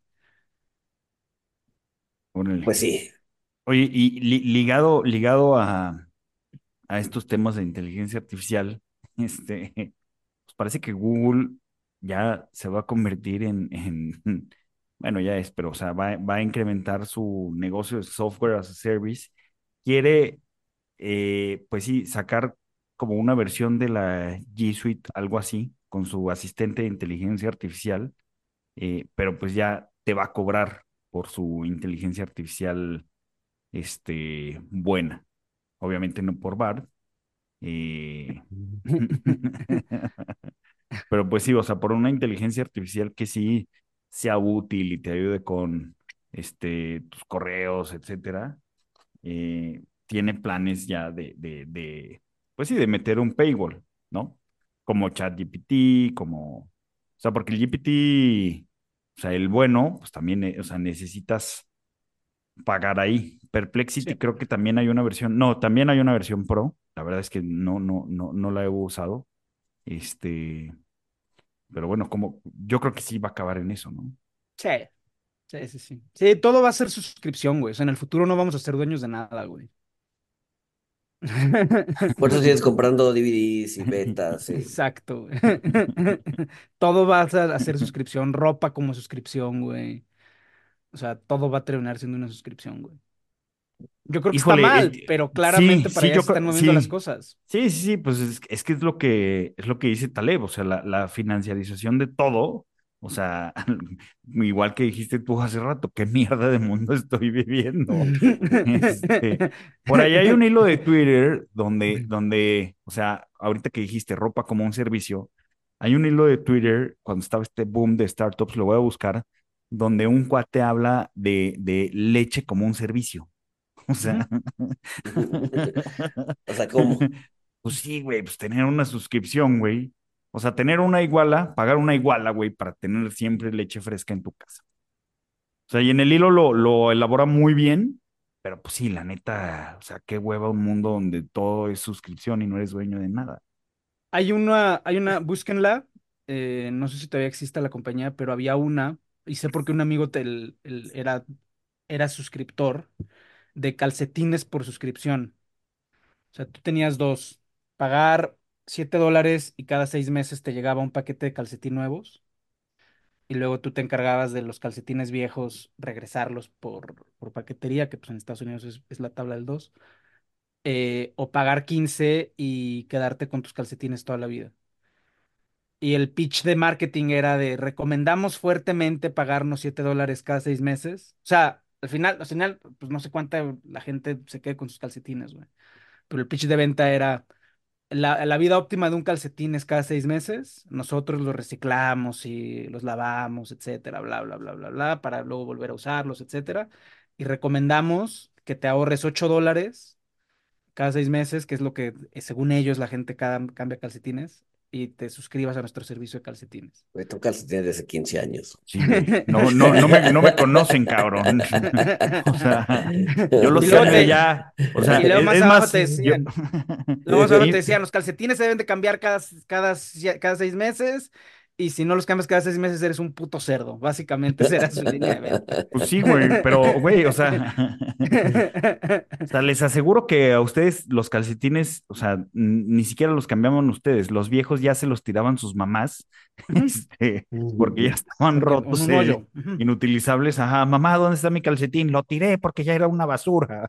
Speaker 2: Órale.
Speaker 4: Pues sí.
Speaker 2: Oye, y li- ligado, ligado a, a estos temas de inteligencia artificial, este, pues parece que Google ya se va a convertir en, en bueno, ya es, pero o sea, va, va a incrementar su negocio de software as a service. Quiere, eh, pues sí, sacar como una versión de la G Suite, algo así, con su asistente de inteligencia artificial, eh, pero pues ya te va a cobrar por su inteligencia artificial, este, buena. Obviamente no por Bard. eh, Pero pues sí, o sea, por una inteligencia artificial que sí sea útil y te ayude con este, tus correos, etcétera, eh, tiene planes ya de, de, de, pues sí, de meter un paywall, ¿no? Como ChatGPT, como, o sea, porque el G P T, o sea, el bueno, pues también, eh, o sea, necesitas pagar ahí. Perplexity
Speaker 3: Sí.
Speaker 2: creo que también hay una versión, no, también hay una versión Pro, la verdad es que no, no, no, no la he usado, Este, pero bueno, como yo creo que sí va a acabar en eso, ¿no?
Speaker 3: Sí, sí, sí, sí. Sí, todo va a ser suscripción, güey. O sea, en el futuro no vamos a ser dueños de nada, güey.
Speaker 4: Por eso sigues comprando D V Ds y betas y...
Speaker 3: Exacto, güey. Todo va a ser a ser suscripción, ropa como suscripción, güey. O sea, todo va a terminar siendo una suscripción, güey. Yo creo que está
Speaker 2: Híjole,
Speaker 3: mal,
Speaker 2: es-
Speaker 3: pero
Speaker 2: sí,
Speaker 3: claramente para
Speaker 2: sí,
Speaker 3: allá
Speaker 2: yo
Speaker 3: se están
Speaker 2: creo,
Speaker 3: moviendo las
Speaker 2: sí.
Speaker 3: cosas.
Speaker 2: Sí, sí, sí, pues es, es que es lo que es lo que dice Taleb, o sea, la, la financiarización de todo, o sea, igual que dijiste tú hace rato, qué mierda de mundo estoy viviendo. Este, por ahí hay un hilo de Twitter donde, donde, o sea, ahorita que dijiste ropa como un servicio, hay un hilo de Twitter cuando estaba este boom de startups, lo voy a buscar, donde un cuate habla de, de leche como un servicio. O sea,
Speaker 4: O sea, ¿cómo?
Speaker 2: pues sí, güey, pues tener una suscripción, güey. O sea, tener una iguala, pagar una iguala, güey, para tener siempre leche fresca en tu casa. O sea, y en el hilo lo, lo elabora muy bien, pero pues sí, la neta, o sea, qué hueva un mundo donde todo es suscripción y no eres dueño de nada.
Speaker 3: Hay una, hay una, búsquenla. Eh, no sé si todavía existe la compañía, pero había una, y sé porque un amigo te- el- el- era, era suscriptor de calcetines por suscripción. O sea, tú tenías dos, pagar siete dólares y cada seis meses te llegaba un paquete de calcetín nuevos, y luego tú te encargabas de los calcetines viejos, regresarlos por, por paquetería, que pues en Estados Unidos es, es la tabla del dos, eh, o pagar quince y quedarte con tus calcetines toda la vida. Y el pitch de marketing era de recomendamos fuertemente pagarnos siete dólares cada seis meses. O sea, al final, al final, pues no sé cuánta la gente se quede con sus calcetines, güey. Pero el pitch de venta era la, la vida óptima de un calcetín es cada seis meses. Nosotros los reciclamos y los lavamos, etcétera, bla, bla, bla, bla, bla, para luego volver a usarlos, etcétera. Y recomendamos que te ahorres ocho dólares cada seis meses, que es lo que, eh, según ellos, la gente cada, cambia calcetines, y te suscribas a nuestro servicio de calcetines.
Speaker 4: Güey, tú calcetines de hace quince años.
Speaker 2: Sí, güey. No, no, no me, no me conocen, cabrón. O sea, yo
Speaker 3: Y
Speaker 2: los
Speaker 3: luego
Speaker 2: cambio
Speaker 3: te,
Speaker 2: ya. O sea,
Speaker 3: y luego
Speaker 2: es,
Speaker 3: más
Speaker 2: es
Speaker 3: abajo
Speaker 2: más,
Speaker 3: te
Speaker 2: yo.
Speaker 3: decían, luego más abajo te
Speaker 2: Sí,
Speaker 3: decían, los calcetines se deben de cambiar cada, cada, sie- cada seis meses, y si no los cambias cada seis meses eres un puto cerdo. Básicamente esa era su línea de venta.
Speaker 2: pues sí, güey, pero, güey, o sea, o sea, les aseguro que a ustedes los calcetines, o sea, n- ni siquiera los cambiaban ustedes, los viejos ya se los tiraban sus mamás,
Speaker 3: Ujú.
Speaker 2: este, porque ya estaban
Speaker 3: Porque en
Speaker 2: rotos,
Speaker 3: un
Speaker 2: eh,
Speaker 3: hoyo. Ujú.
Speaker 2: inutilizables. Ajá, mamá, ¿dónde está mi calcetín? Lo tiré porque ya era una basura.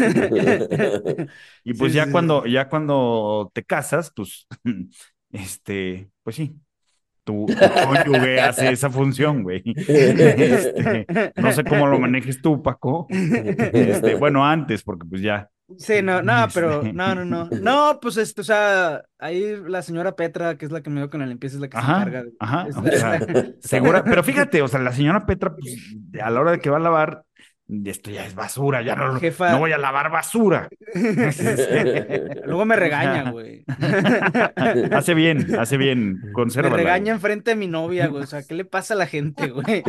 Speaker 2: Y
Speaker 3: Sí,
Speaker 2: pues
Speaker 3: sí,
Speaker 2: ya cuando,
Speaker 3: sí.
Speaker 2: ya cuando te casas, pues, este, pues sí, tu, tu cónyuge hace esa función, güey. Este, no sé cómo lo manejes tú, Paco. Este, bueno, antes, porque pues ya.
Speaker 3: Sí, no, no, pero
Speaker 2: Este,
Speaker 3: no, no, no. No, pues esto, o sea, ahí la señora Petra, que es la que me dio con la limpieza, es la que se
Speaker 2: ajá,
Speaker 3: encarga de.
Speaker 2: ajá,
Speaker 3: Es
Speaker 2: o
Speaker 3: la, es la-
Speaker 2: sea, segura, pero fíjate, o sea, la señora Petra, pues, a la hora de que va a lavar, esto ya es basura, ya no, no
Speaker 3: jefa.
Speaker 2: voy a lavar basura. Este,
Speaker 3: Luego me
Speaker 2: o
Speaker 3: regaña,
Speaker 2: sea,
Speaker 3: güey.
Speaker 2: hace bien, hace bien,
Speaker 3: Me
Speaker 2: consérvala,
Speaker 3: regaña
Speaker 2: güey.
Speaker 3: enfrente de mi novia, güey. O sea, ¿qué le pasa a la gente, güey?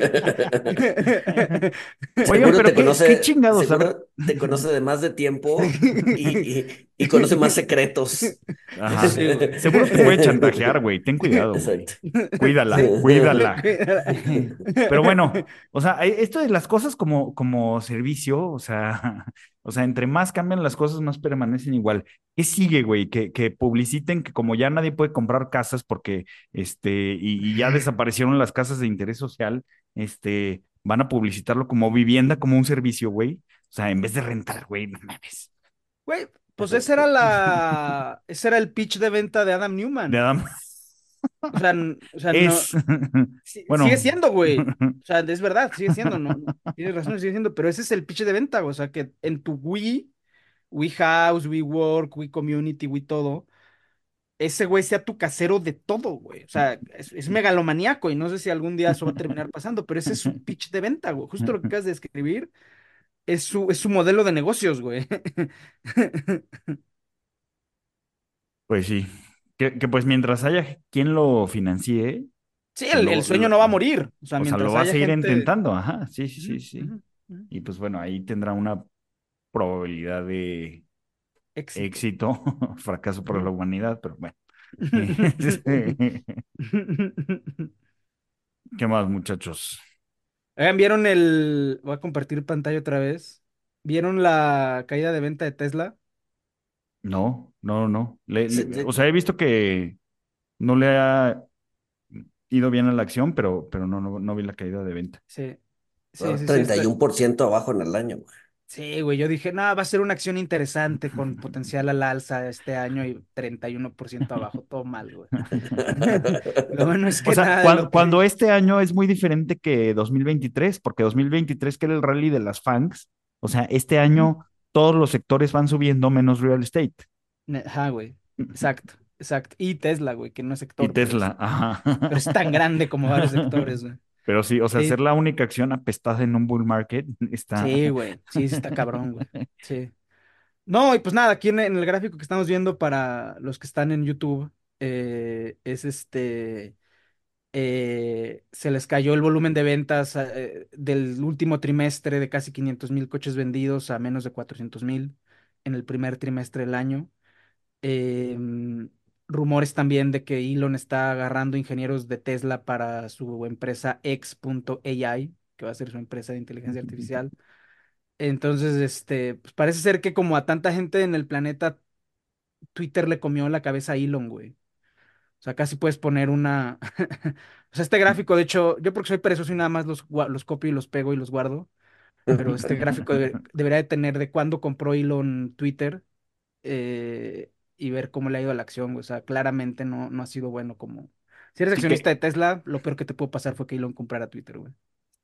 Speaker 2: Oigan,
Speaker 4: Seguro
Speaker 2: pero
Speaker 4: te
Speaker 2: qué, qué
Speaker 4: conoce,
Speaker 2: chingados, a ver.
Speaker 4: seguro te conoce de más de tiempo y, y, y conoce más secretos.
Speaker 2: Ajá.
Speaker 3: Sí, güey.
Speaker 2: Seguro te puede chantajear, güey. Ten cuidado, güey.
Speaker 4: Exacto.
Speaker 2: Cuídala,
Speaker 3: Sí.
Speaker 2: cuídala. Pero bueno, o sea, hay- esto de las cosas como, como servicio, o sea, o sea, entre más cambian las cosas, más permanecen igual. ¿Qué sigue, güey? Que, que publiciten que como ya nadie puede comprar casas porque, este, y, y ya desaparecieron las casas de interés social, este, van a publicitarlo como vivienda, como un servicio, güey. O sea, en vez de rentar, güey, no mames.
Speaker 3: Güey, pues esa era la, ese era el pitch de venta de Adam
Speaker 2: De
Speaker 3: Newman.
Speaker 2: Adam
Speaker 3: O sea, n- o sea, no,
Speaker 2: es,
Speaker 3: sí- sigue
Speaker 2: bueno,
Speaker 3: siendo, güey. O sea, es verdad, sigue siendo, no, no, tienes razón, sigue siendo, pero ese es el pitch de venta, güey. O sea, que en tu Wii, Wii House, Wii Work, Wii Community, Wii todo, ese güey sea tu casero de todo, güey. O sea, es, es megalomaníaco y no sé si algún día eso va a terminar pasando, pero ese es su pitch de venta, güey. Justo lo que acabas de describir es su, es su modelo de negocios, güey.
Speaker 2: pues sí. Que, que pues mientras haya quien lo financie,
Speaker 3: Sí,
Speaker 2: pues
Speaker 3: el,
Speaker 2: lo,
Speaker 3: el sueño
Speaker 2: lo-
Speaker 3: no va a morir. O sea,
Speaker 2: o sea, lo
Speaker 3: mientras
Speaker 2: va a
Speaker 3: haya
Speaker 2: seguir
Speaker 3: gente.
Speaker 2: intentando, ajá, sí, sí, sí,
Speaker 3: Ujú,
Speaker 2: sí.
Speaker 3: ujú, ujú.
Speaker 2: Y pues bueno, ahí tendrá una probabilidad de
Speaker 3: Éxito.
Speaker 2: éxito, fracaso para la
Speaker 3: Ujú.
Speaker 2: humanidad, pero bueno. ¿Qué más, muchachos?
Speaker 3: Oigan, ¿vieron el... Voy a compartir pantalla otra vez. ¿Vieron la caída de venta de Tesla?
Speaker 2: No, no, no. Le-
Speaker 4: Sí,
Speaker 2: le-
Speaker 4: sí,
Speaker 2: o sea, he visto que no le ha ido bien a la acción, pero, pero no, no, no vi la caída de venta.
Speaker 3: Sí, sí,
Speaker 4: ah,
Speaker 3: sí, sí.
Speaker 4: treinta y
Speaker 3: Está...
Speaker 4: uno por ciento abajo en el año, güey.
Speaker 3: Sí, güey, yo dije, no, va a ser una acción interesante con potencial al alza este año y treinta y uno por ciento abajo, todo mal, güey. Lo bueno es
Speaker 2: O
Speaker 3: que
Speaker 2: sea,
Speaker 3: nada de
Speaker 2: cuando,
Speaker 3: lo que...
Speaker 2: cuando este año es muy diferente que dos mil veintitrés, porque dos mil veintitrés que era el rally de las FANGs, o sea, este
Speaker 3: Ujú.
Speaker 2: año todos los sectores van subiendo menos real estate.
Speaker 3: Ne- Ajá, güey. Exacto, exacto. Y Tesla, güey, que no es
Speaker 2: Y
Speaker 3: sector, pero es,
Speaker 2: Tesla, ajá.
Speaker 3: pero es tan grande como varios sectores, güey.
Speaker 2: Pero sí, o sea, ser
Speaker 3: Sí,
Speaker 2: la única acción apestada en un bull market está.
Speaker 3: sí, güey. Sí, sí está cabrón, güey. Sí. No, y pues nada, aquí en, en el gráfico que estamos viendo para los que están en YouTube, eh, es este, eh, se les cayó el volumen de ventas eh, del último trimestre de casi quinientos mil coches vendidos a menos de cuatrocientos mil en el primer trimestre del año. Em, rumores también de que Elon está agarrando ingenieros de Tesla para su empresa X punto A I, que va a ser su empresa de inteligencia artificial. Entonces, este, pues parece ser que como a tanta gente en el planeta, Twitter le comió la cabeza a Elon, güey. O sea, casi puedes poner una... O sea, este gráfico, de hecho, yo porque soy perezoso y nada más los, gua- los copio y los pego y los guardo, pero este gráfico debe- debería de tener de cuándo compró Elon Twitter eh, y ver cómo le ha ido a la acción, güey. O sea, claramente no, no ha sido bueno como... Si eres
Speaker 2: Sí
Speaker 3: accionista
Speaker 2: que,
Speaker 3: de Tesla, lo peor que te pudo pasar fue que Elon comprara Twitter, güey.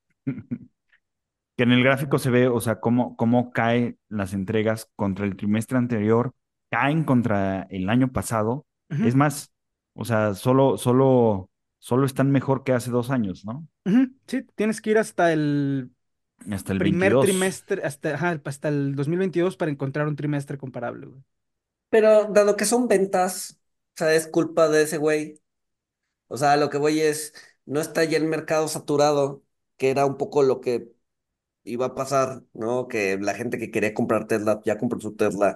Speaker 2: que en el gráfico se ve, o sea, cómo, cómo caen las entregas contra el trimestre anterior, caen contra el año pasado.
Speaker 3: Ujú,
Speaker 2: Es más, o sea, solo, solo, solo están mejor que hace dos años, ¿no?
Speaker 3: ujú. Sí, tienes que ir hasta el
Speaker 2: Hasta el
Speaker 3: primer
Speaker 2: veintidós.
Speaker 3: trimestre, hasta, ajá, hasta el dos mil veintidós para encontrar un trimestre comparable, güey.
Speaker 4: Pero dado que son ventas, o sea, es culpa de ese güey. O sea, lo que voy es, no está ya el mercado saturado, que era un poco lo que iba a pasar, ¿no? Que la gente que quería comprar Tesla ya compró su Tesla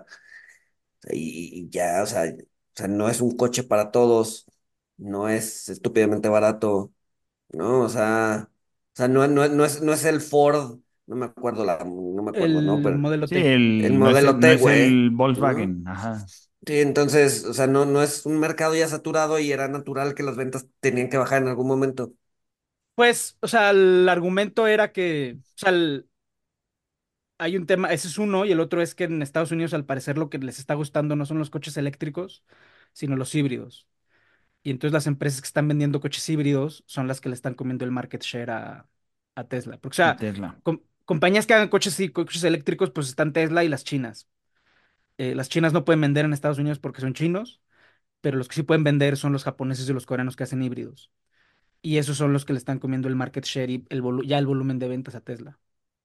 Speaker 4: y, y ya, o sea, o sea, no es un coche para todos, no es estúpidamente barato, ¿no? O sea, o sea, no, no, no es, no es el Ford, no me acuerdo la, no me acuerdo, ¿no?
Speaker 3: El
Speaker 4: Pero
Speaker 3: modelo
Speaker 2: Sí,
Speaker 3: T.
Speaker 4: el
Speaker 2: el, no es
Speaker 4: modelo
Speaker 2: el, no
Speaker 4: T,
Speaker 2: es
Speaker 4: güey,
Speaker 2: el
Speaker 4: ¿no?
Speaker 2: Volkswagen, ajá.
Speaker 4: Sí, entonces, o sea, no, no es un mercado ya saturado y era natural que las ventas tenían que bajar en algún momento.
Speaker 3: Pues, o sea, el argumento era que, o sea, el- hay un tema, ese es uno, y el otro es que en Estados Unidos al parecer lo que les está gustando no son los coches eléctricos, sino los híbridos. Y entonces las empresas que están vendiendo coches híbridos son las que le están comiendo el market share a, a Tesla. Porque, o
Speaker 2: A
Speaker 3: sea,
Speaker 2: Tesla.
Speaker 3: com- compañías que hagan coches, y coches eléctricos, pues están Tesla y las chinas. Eh, las chinas no pueden vender en Estados Unidos porque son chinos, pero los que sí pueden vender son los japoneses y los coreanos que hacen híbridos. Y esos son los que le están comiendo el market share y el volu- ya el volumen de ventas a Tesla.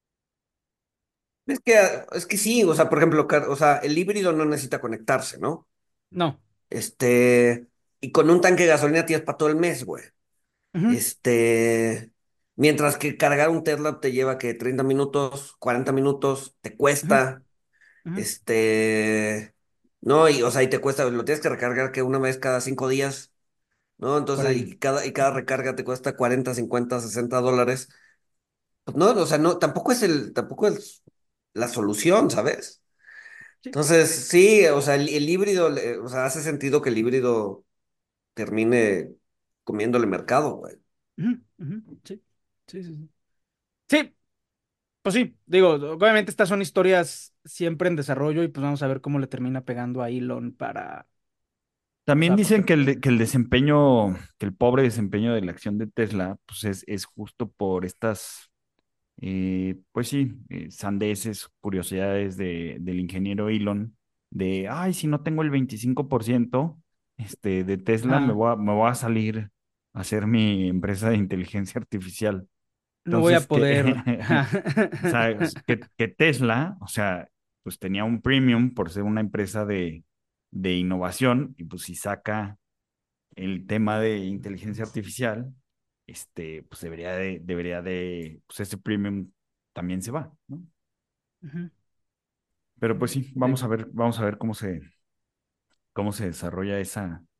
Speaker 4: Es que, es que sí, o sea, por ejemplo, car- o sea, el híbrido no necesita conectarse, ¿no?
Speaker 3: No.
Speaker 4: Este, y con un tanque de gasolina tienes para todo el mes, güey.
Speaker 3: Ujú,
Speaker 4: Este, mientras que cargar un Tesla te lleva que treinta minutos, cuarenta minutos, te
Speaker 3: ujú,
Speaker 4: cuesta,
Speaker 3: ujú.
Speaker 4: este, no, y o sea, y te cuesta, lo tienes que recargar que una vez cada cinco días, ¿no?
Speaker 3: Por
Speaker 4: Entonces,
Speaker 3: año.
Speaker 4: y cada, y cada recarga te cuesta cuarenta cincuenta sesenta dólares. Pues no, o sea, no, tampoco es el, tampoco es la solución, ¿sabes?
Speaker 3: Sí.
Speaker 4: Entonces, sí, o sea, el, el híbrido, le- o sea, hace sentido que el híbrido termine comiéndole mercado, güey.
Speaker 3: Ujú, ujú, sí. Sí, sí, sí. Sí, pues sí, digo, obviamente estas son historias siempre en desarrollo y pues vamos a ver cómo le termina pegando a Elon para, o
Speaker 2: También
Speaker 3: sea,
Speaker 2: dicen
Speaker 3: porque...
Speaker 2: que el, de- que el desempeño, que el pobre desempeño de la acción de Tesla, pues es, es justo por estas, eh, pues sí, eh, sandeces, curiosidades de, del ingeniero Elon, de, ay, si no tengo el veinticinco por ciento este, de Tesla, me
Speaker 3: Ajá,
Speaker 2: voy a, me voy a salir a hacer mi empresa de inteligencia artificial.
Speaker 3: no voy
Speaker 2: Entonces,
Speaker 3: a poder.
Speaker 2: que, o sea, que, que Tesla, o sea, pues tenía un premium por ser una empresa de, de innovación y pues si saca el tema de inteligencia artificial, este, pues debería de, debería de, pues ese premium también se va, ¿no?
Speaker 3: Ujú,
Speaker 2: Pero pues sí, vamos
Speaker 3: sí.
Speaker 2: a ver, vamos a ver cómo se, cómo se desarrolla esa,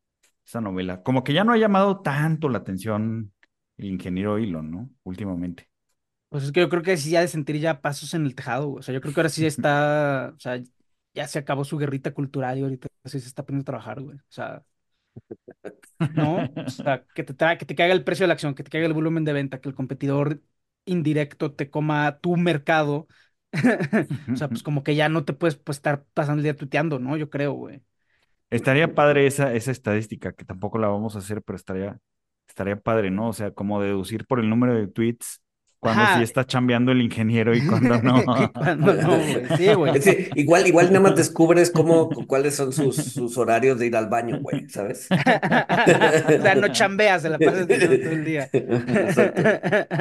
Speaker 2: esa novela. Como que ya no ha llamado tanto la atención el ingeniero Hilo, ¿no? Últimamente.
Speaker 3: Pues es que yo creo que sí ya de sentir ya pasos en el tejado, güey. O sea, yo creo que ahora sí está, o sea, ya se acabó su guerrita cultural y ahorita sí se está poniendo a trabajar, güey. O sea, ¿no? O sea, que te tra- que te caiga el precio de la acción, que te caiga el volumen de venta, que el competidor indirecto te coma tu mercado. O sea, pues como que ya no te puedes pues, estar pasando el día tuiteando, ¿no? Yo creo, güey.
Speaker 2: Estaría padre esa, esa estadística, que tampoco la vamos a hacer, pero estaría, estaría padre, ¿no? O sea, como deducir por el número de tweets cuando sí
Speaker 3: Ajá.
Speaker 2: está chambeando el ingeniero y cuando no.
Speaker 3: Que cuando no, güey. Sí, güey.
Speaker 4: Es decir, igual, igual nada más descubres cómo, cu- cuáles son sus, sus horarios de ir al baño, güey, ¿sabes?
Speaker 3: O sea, no chambeas, se la pasas tuiteando todo el día.
Speaker 4: Exacto.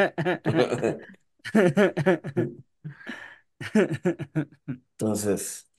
Speaker 4: Entonces,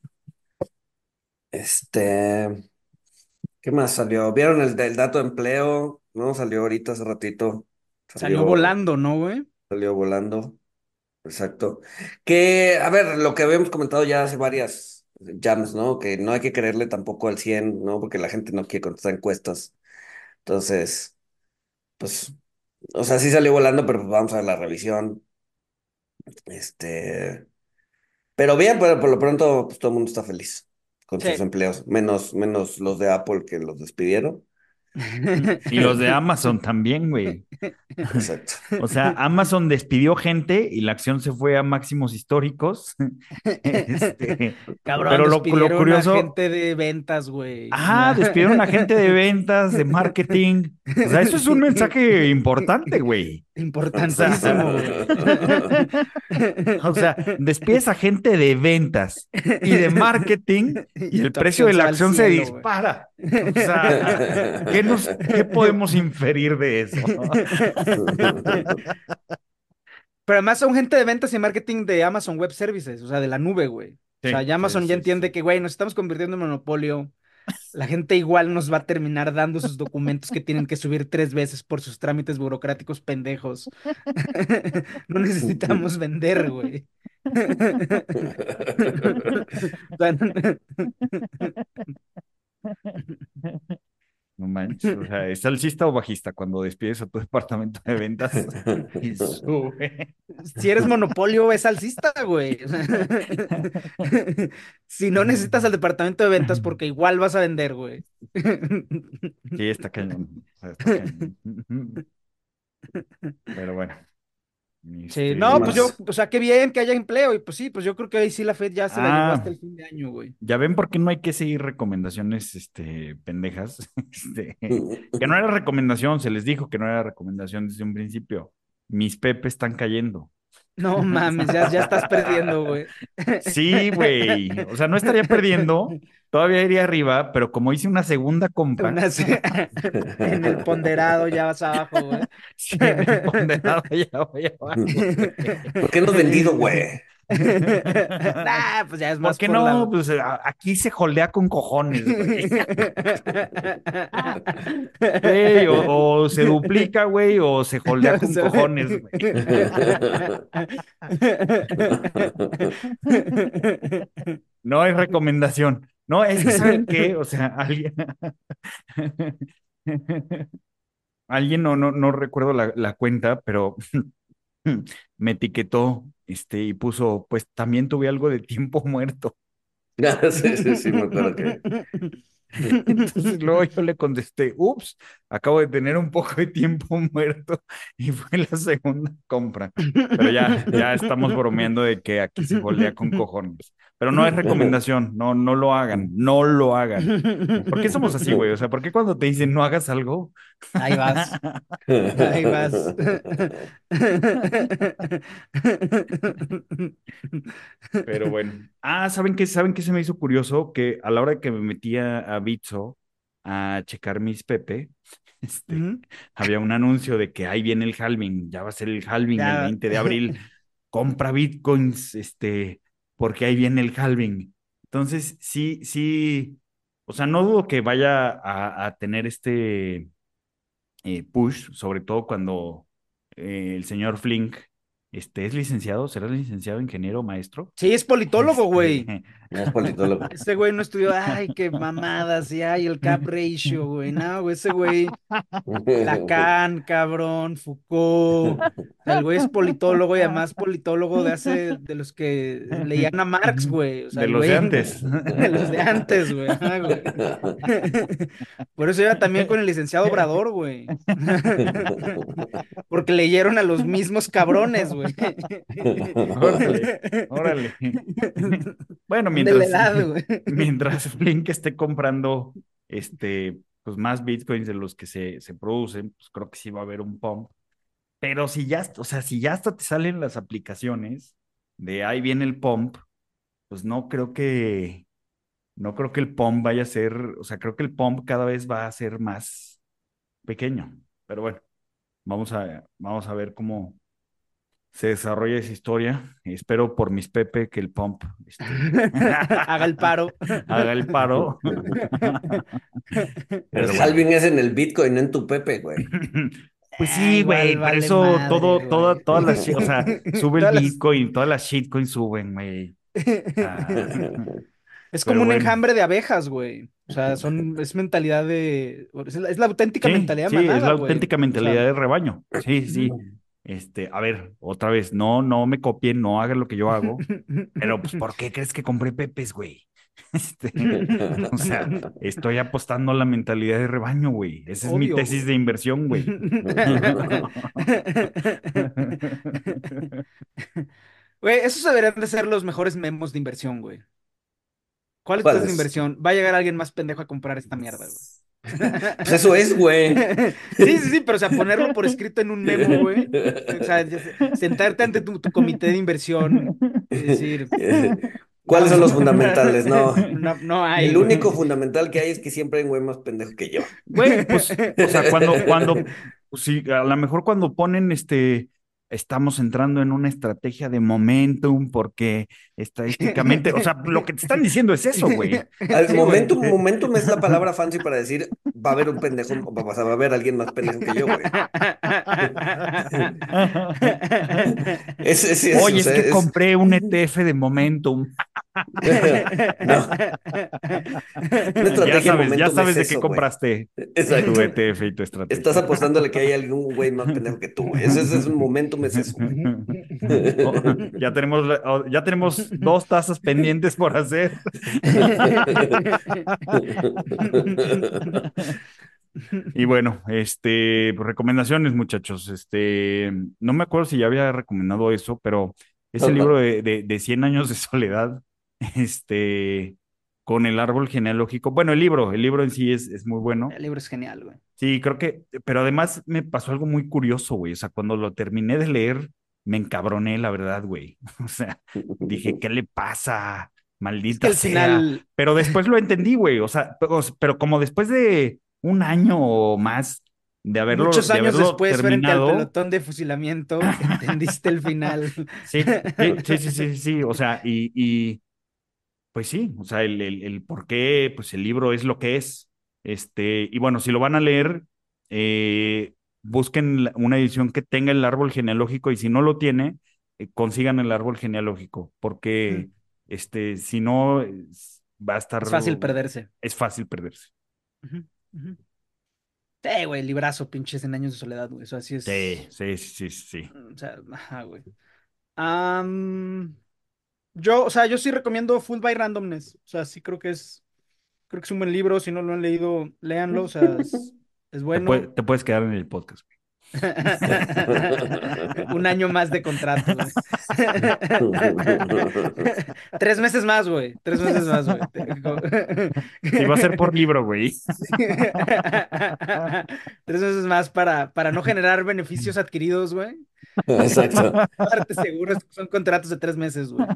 Speaker 4: este, ¿qué más salió? ¿Vieron el, el dato de empleo? ¿No? Salió ahorita hace ratito.
Speaker 3: Salió
Speaker 4: Salió,
Speaker 3: volando, ¿no, güey?
Speaker 4: salió volando. Exacto. Que, a ver, lo que habíamos comentado ya hace varias jams, ¿no? Que no hay que creerle tampoco al cien, ¿no? Porque la gente no quiere contestar encuestas. Entonces, pues, o sea, sí salió volando, pero pues vamos a ver la revisión. Este, pero bien, pero por lo pronto, pues todo el mundo está feliz con sus
Speaker 3: Sí.
Speaker 4: empleos, menos, menos los de Apple que los despidieron.
Speaker 2: Y los de Amazon también, güey.
Speaker 4: Exacto.
Speaker 2: O sea, Amazon despidió gente y la acción se fue a máximos históricos. Este,
Speaker 3: Cabrón,
Speaker 2: pero lo, lo
Speaker 3: despidieron a
Speaker 2: curioso,
Speaker 3: gente de ventas, güey. O
Speaker 2: ajá,
Speaker 3: sea.
Speaker 2: despidieron a gente de ventas, de marketing. O sea, eso es un mensaje importante, güey. O sea,
Speaker 3: Importantísimo, güey.
Speaker 2: o sea, despides a gente de ventas y de marketing y
Speaker 3: Y
Speaker 2: el
Speaker 3: tu
Speaker 2: precio de
Speaker 3: acción se
Speaker 2: la
Speaker 3: va al
Speaker 2: acción se
Speaker 3: cielo, güey.
Speaker 2: dispara. O sea, ¿qué nos, qué podemos inferir de eso?
Speaker 3: Pero además son gente de ventas y marketing de Amazon Web Services, o sea, de la nube, güey. O sea,
Speaker 2: Sí,
Speaker 3: ya
Speaker 2: sí,
Speaker 3: Amazon ya
Speaker 2: sí,
Speaker 3: entiende
Speaker 2: sí.
Speaker 3: que, güey, nos estamos convirtiendo en monopolio. La gente igual nos va a terminar dando sus documentos que tienen que subir tres veces por sus trámites burocráticos pendejos. No necesitamos vender, güey. O sea, no-
Speaker 2: No manches, o sea, ¿es alcista o bajista cuando despides a tu departamento de ventas y sube?
Speaker 3: si eres monopolio, es alcista, güey. O sea, si no necesitas al departamento de ventas porque igual vas a vender, güey.
Speaker 2: Sí, está cañón, o sea, está cañón. Pero bueno,
Speaker 3: Sí,
Speaker 4: ¿Qué
Speaker 3: no, pues
Speaker 2: este...
Speaker 3: yo,
Speaker 4: más?
Speaker 3: o sea, qué bien que haya empleo, y pues sí, pues yo creo que ahí sí la Fed ya se la llevó hasta
Speaker 2: Ah,
Speaker 3: el fin de año, güey.
Speaker 2: ya ven por qué no hay que seguir recomendaciones, este, pendejas. Este, que no era recomendación, se les dijo que no era recomendación desde un principio. Mis Pepe están cayendo.
Speaker 3: No mames, ya, ya estás perdiendo, güey.
Speaker 2: Sí, güey. O sea, no estaría perdiendo, todavía iría arriba, pero como hice una segunda compra,
Speaker 3: Una se- en el ponderado ya vas abajo, güey.
Speaker 2: sí, en el ponderado ya voy abajo, güey.
Speaker 4: ¿Por qué no has vendido, güey?
Speaker 3: Nah, pues ya es
Speaker 2: ¿Por
Speaker 3: más
Speaker 2: qué
Speaker 3: por
Speaker 2: no?
Speaker 3: la.
Speaker 2: Pues a- aquí se holdea con cojones, güey. Güey, o, o se duplica, güey, o se holdea
Speaker 3: O
Speaker 2: con
Speaker 3: sea,
Speaker 2: cojones, güey. No hay recomendación. No, es que ¿saben qué? O sea, alguien, alguien no, no, no recuerdo la, la cuenta, pero me etiquetó, este, y puso, pues también tuve algo de tiempo muerto.
Speaker 4: Ah, sí, sí, sí, me acuerdo que.
Speaker 2: Entonces luego yo le contesté, ups, acabo de tener un poco de tiempo muerto y fue la segunda compra. Pero ya, ya estamos bromeando de que aquí se holdea con cojones. Pero no es recomendación, no, no lo hagan, no lo hagan. ¿Por qué somos así, güey? O sea, ¿por qué cuando te dicen no hagas algo?
Speaker 3: Ahí vas, ahí vas.
Speaker 2: Pero bueno. Ah, ¿saben qué? ¿Saben qué se me hizo curioso? Que a la hora que me metía a Bitso a checar mis Pepe, este,
Speaker 3: Ujú.
Speaker 2: había un anuncio de que ahí viene el halving, ya va a ser el halving el
Speaker 3: Ya.
Speaker 2: veinte de abril. Compra bitcoins, este, porque ahí viene el halving. Entonces, sí, sí, o sea, no dudo que vaya a, a tener este eh, push, sobre todo cuando eh, el señor Flink este, ¿es licenciado? ¿Será licenciado, ingeniero, maestro?
Speaker 3: Sí, es politólogo, güey.
Speaker 2: Este,
Speaker 4: No es politólogo.
Speaker 3: Ese güey no estudió, ay, qué mamadas, y ay, el cap ratio, güey. No, güey, ese güey, Lacan, cabrón, Foucault. O sea, el güey es politólogo y además politólogo de hace, de los que leían a Marx, güey. O sea,
Speaker 2: de
Speaker 3: el
Speaker 2: los de
Speaker 3: güey,
Speaker 2: antes.
Speaker 3: de los de antes, güey. Ajá, güey. Por eso iba también con el licenciado Obrador, güey. Porque leyeron a los mismos cabrones, güey.
Speaker 2: Órale, órale. Bueno,
Speaker 3: De la
Speaker 2: mientras,
Speaker 3: edad, güey.
Speaker 2: mientras Flink esté comprando este, pues más bitcoins de los que se, se producen, pues creo que sí va a haber un pump. Pero si ya, o sea, si ya hasta te salen las aplicaciones de ahí viene el pump, pues no creo que, no creo que el pump vaya a ser, o sea, creo que el pump cada vez va a ser más pequeño. Pero bueno, vamos a, vamos a ver cómo se desarrolla esa historia. Espero por mis Pepe que el pump este,
Speaker 3: Haga el paro.
Speaker 2: haga el paro.
Speaker 4: El
Speaker 2: Pero bueno.
Speaker 4: halving es en el Bitcoin, no en tu Pepe, güey.
Speaker 2: Pues
Speaker 3: Ah,
Speaker 2: sí,
Speaker 3: igual
Speaker 2: güey, por
Speaker 3: vale
Speaker 2: eso
Speaker 3: madre,
Speaker 2: todo,
Speaker 3: güey.
Speaker 2: toda, todas las, shi- o sea, sube el
Speaker 3: Todas las-
Speaker 2: Bitcoin, todas las shitcoins suben, güey. Ah,
Speaker 3: Es como
Speaker 2: pero
Speaker 3: un
Speaker 2: bueno,
Speaker 3: enjambre de abejas, güey. O sea, son, es mentalidad de. Es la, es la auténtica
Speaker 2: sí,
Speaker 3: mentalidad de
Speaker 2: sí, es
Speaker 3: manada,
Speaker 2: la
Speaker 3: güey.
Speaker 2: auténtica
Speaker 3: O sea,
Speaker 2: mentalidad de rebaño. Sí, sí. Este, a ver, otra vez, no, no me copien, no hagan lo que yo hago, pero pues, ¿por qué crees que compré Pepes, güey? Este, o sea, estoy apostando a la mentalidad de rebaño, güey. Esa es mi
Speaker 3: obvio,
Speaker 2: tesis
Speaker 3: güey.
Speaker 2: de inversión, güey.
Speaker 3: Güey, esos deberían de ser los mejores memos de inversión, güey. ¿Cuál es tu tesis de
Speaker 4: ¿Cuáles?
Speaker 3: inversión? Va a llegar alguien más pendejo a comprar esta mierda, güey.
Speaker 4: Pues eso es, güey.
Speaker 3: Sí, sí, sí, pero o sea, ponerlo por escrito en un memo, güey. O sea, ya sé, sentarte ante tu, tu comité de inversión y decir,
Speaker 4: ¿Cuáles
Speaker 3: vamos
Speaker 4: son
Speaker 3: a
Speaker 4: los
Speaker 3: comprar.
Speaker 4: fundamentales? No.
Speaker 3: No, no hay,
Speaker 4: El único
Speaker 3: güey.
Speaker 4: fundamental que hay es que siempre hay un güey más pendejo que yo.
Speaker 2: Güey, pues, o sea, cuando, cuando, pues, sí, a lo mejor cuando ponen este, estamos entrando en una estrategia de momentum, porque estadísticamente, o sea, lo que te están diciendo es eso, güey.
Speaker 4: Al
Speaker 3: Sí, güey.
Speaker 4: momentum, momentum es la palabra fancy para decir va a haber un pendejo, o sea, va a haber alguien más pendejo que yo, güey. Es, es, es, o
Speaker 2: Oye, es
Speaker 4: sea,
Speaker 2: que
Speaker 4: es...
Speaker 2: compré un E T F de momentum.
Speaker 4: No, una
Speaker 2: Ya
Speaker 4: estrategia de
Speaker 2: sabes, ya
Speaker 4: momentum es
Speaker 2: sabes de qué
Speaker 4: eso, güey.
Speaker 2: compraste tu
Speaker 4: Exacto.
Speaker 2: E T F y tu
Speaker 4: Estás
Speaker 2: estrategia.
Speaker 4: apostándole que hay algún güey más pendejo que tú, güey. Ese, ese es un momentum, es eso, güey.
Speaker 2: Oh, ya tenemos, la- oh, ya tenemos dos tazas pendientes por hacer. Y bueno, este, pues, recomendaciones, muchachos. Este, no me acuerdo si ya había recomendado eso, pero ese libro de, de, de cien años de soledad, este, con el árbol genealógico. Bueno, el libro, el libro en sí es, es muy bueno.
Speaker 3: El libro es genial, güey.
Speaker 2: Sí, creo que, pero además me pasó algo muy curioso, güey. O sea, cuando lo terminé de leer, me encabroné, la verdad, güey. O sea, dije, ¿qué le pasa?
Speaker 3: Es que
Speaker 2: Maldita
Speaker 3: al
Speaker 2: sea.
Speaker 3: final,
Speaker 2: Pero después lo entendí, güey. O sea, pero, pero como después de un año o más de haberlo,
Speaker 3: muchos
Speaker 2: de
Speaker 3: años
Speaker 2: haberlo
Speaker 3: después, frente al
Speaker 2: terminado,
Speaker 3: pelotón de fusilamiento, entendiste el final.
Speaker 2: sí, sí, sí, sí, sí, sí. O sea, y, y pues sí, o sea, el, el, el por qué, pues el libro es lo que es. Este, y bueno, si lo van a leer, eh, busquen la- una edición que tenga el árbol genealógico y si no lo tiene, eh, consigan el árbol genealógico, porque este, si no, es- va a estar,
Speaker 3: Es fácil perderse.
Speaker 2: es fácil perderse.
Speaker 3: Ujú, ujú. Sí, güey, librazo, pinches en años de soledad, güey. Eso así
Speaker 2: Sí,
Speaker 3: es.
Speaker 2: sí, sí, sí, sí.
Speaker 3: O sea, ajá, güey. Am, yo, o sea, yo sí recomiendo Full by Randomness. O sea, sí creo que es, creo que es un buen libro. Si no lo han leído, léanlo. O sea, es, es
Speaker 2: Te, puede-
Speaker 3: bueno.
Speaker 2: te puedes quedar en el podcast.
Speaker 3: Un año más de contrato, güey. Tres meses más, güey. Tres meses más, güey.
Speaker 2: Sí, va a ser por libro, güey.
Speaker 3: Tres meses más para, para no generar beneficios adquiridos, güey.
Speaker 4: Exacto.
Speaker 3: Aparte, seguro son contratos de tres meses, güey.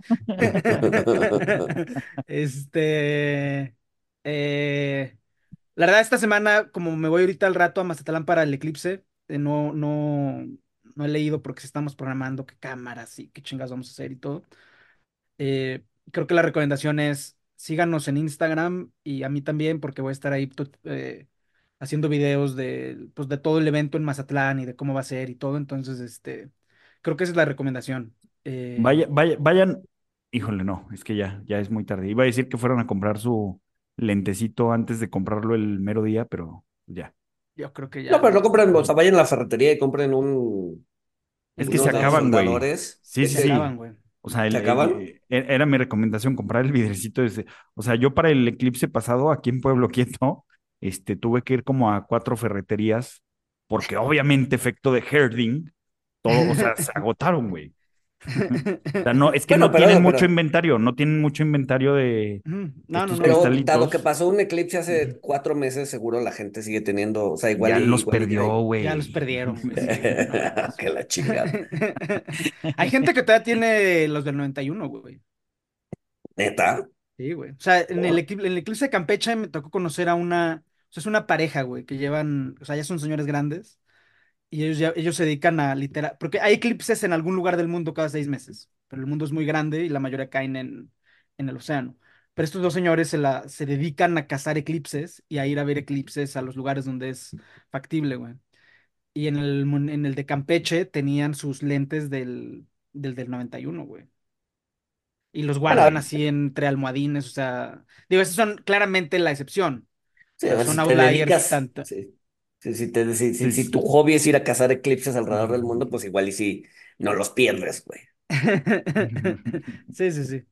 Speaker 3: Este. eh, la verdad, esta semana, como me voy ahorita al rato a Mazatlán para el eclipse, eh, no, no, no he leído porque sí estamos programando qué cámaras y qué chingas vamos a hacer y todo. Eh, creo que la recomendación es síganos en Instagram y a mí también porque voy a estar ahí to- eh, haciendo videos de, pues, de todo el evento en Mazatlán y de cómo va a ser y todo. Entonces, este, creo que esa es la recomendación. Eh,
Speaker 2: Vaya, vaya, vayan. Híjole, no, es que ya, ya es muy tarde. Iba a decir que fueran a comprar su lentecito antes de comprarlo el mero día, pero ya.
Speaker 3: yo creo que
Speaker 4: No,
Speaker 3: ya
Speaker 4: pero no
Speaker 3: no.
Speaker 4: compren, o sea, vayan a la ferretería y compren un,
Speaker 2: Es que se
Speaker 4: unos de esos
Speaker 2: acaban, güey.
Speaker 4: soldadores.
Speaker 2: Sí,
Speaker 4: ¿Qué,
Speaker 2: sí,
Speaker 3: Se
Speaker 4: qué?
Speaker 3: acaban,
Speaker 2: sí.
Speaker 3: güey.
Speaker 2: O sea,
Speaker 4: ¿Se
Speaker 2: el, el-
Speaker 4: acaban?
Speaker 2: eh, e- era mi recomendación comprar el vidrecito ese. O sea, yo para el eclipse pasado aquí en Pueblo Quieto, este, tuve que ir como a cuatro ferreterías, porque obviamente efecto de herding, todo, o sea, se agotaron, güey. O sea, no, es que
Speaker 4: Bueno,
Speaker 2: no tienen
Speaker 4: pero,
Speaker 2: mucho
Speaker 4: pero,
Speaker 2: inventario, no tienen mucho inventario de
Speaker 3: Ujú. No, no,
Speaker 2: estos
Speaker 3: no.
Speaker 4: pero dado que
Speaker 2: cristalitos.
Speaker 4: pasó un eclipse hace cuatro meses, seguro la gente sigue teniendo, o sea, igual
Speaker 2: Ya
Speaker 4: y,
Speaker 2: los
Speaker 4: igual y ya
Speaker 2: perdió,
Speaker 4: hay.
Speaker 3: Ya los
Speaker 2: güey.
Speaker 3: perdieron, güey, sí, güey, no mames.
Speaker 4: Que la chingada.
Speaker 3: Hay gente que todavía tiene los del noventa y uno, güey.
Speaker 4: ¿Neta?
Speaker 3: Sí, güey. O sea, en el,
Speaker 4: ¿Por?
Speaker 3: equi- en el eclipse de Campeche me tocó conocer a una, o sea, es una pareja, güey, que llevan, o sea, ya son señores grandes y ellos ya, ellos se dedican a literal, porque hay eclipses en algún lugar del mundo cada seis meses, pero el mundo es muy grande y la mayoría caen en, en el océano. Pero estos dos señores se, la, se dedican a cazar eclipses y a ir a ver eclipses a los lugares donde es factible, güey. Y en el, mun- en el de Campeche tenían sus lentes del, del, del noventa y uno, güey. Y los
Speaker 4: Bueno,
Speaker 3: guardan así entre almohadines, o sea, digo, estos son claramente la excepción.
Speaker 4: sí,
Speaker 3: O
Speaker 4: a
Speaker 3: sea,
Speaker 4: ver,
Speaker 3: son
Speaker 4: si te
Speaker 3: outliers
Speaker 4: dedicas,
Speaker 3: tanto.
Speaker 4: sí. Sí, si, te, si, si, si
Speaker 2: Pues,
Speaker 4: tu hobby es ir a cazar eclipses alrededor del mundo, pues igual y si no los pierdes, güey.
Speaker 3: Sí, sí, sí.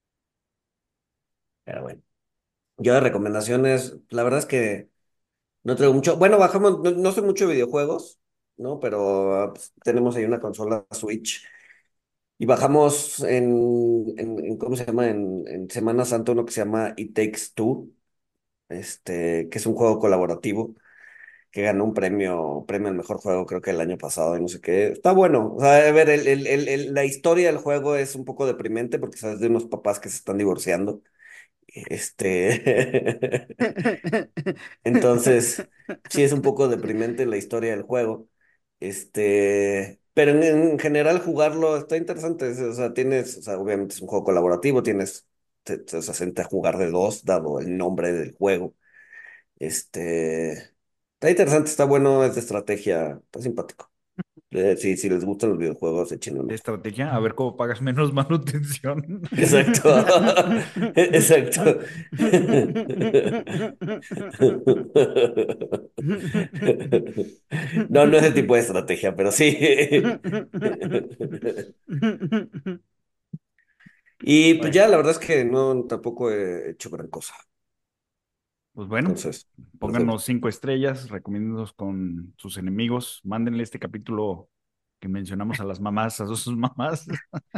Speaker 4: Pero bueno. Yo de recomendaciones, la verdad es que no traigo mucho. Bueno, bajamos, no, no sé mucho de videojuegos, ¿no? Pero ah, pues, tenemos ahí una consola Switch. Y bajamos en, en, en- ¿cómo se llama? En, en Semana Santa uno que se llama It Takes Two, este, que es un juego colaborativo que ganó un premio, premio al mejor juego, creo que el año pasado, y no sé qué. Está bueno. O sea, a ver, el, el, el, el- la historia del juego es un poco deprimente porque sabes de unos papás que se están divorciando. Este. Entonces, sí es un poco deprimente la historia del juego. Este, pero en, en general jugarlo está interesante. es- O sea, tienes, o sea, obviamente es un juego colaborativo, tienes, te, te- o sea, se siente a jugar de dos, dado el nombre del juego. Este, está interesante, está bueno, es de estrategia, está simpático. Eh, sí, si les gustan los videojuegos, échenle un
Speaker 2: de
Speaker 4: ojo.
Speaker 2: estrategia, a ver cómo pagas menos manutención.
Speaker 4: Exacto. Exacto. No, no ese tipo de estrategia, pero sí. Y pues
Speaker 2: Bueno,
Speaker 4: ya, la verdad es que no, tampoco he hecho gran cosa.
Speaker 2: pues bueno,
Speaker 4: Entonces, perfecto.
Speaker 2: pónganos cinco estrellas, recomiéndonos con sus enemigos, mándenle este capítulo que mencionamos a las mamás, a sus mamás.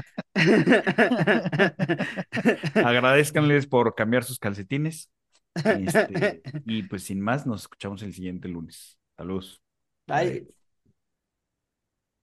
Speaker 2: Agradezcanles por cambiar sus calcetines. Este, y pues sin más, nos escuchamos el siguiente lunes. Saludos.
Speaker 3: Bye.
Speaker 4: Bye.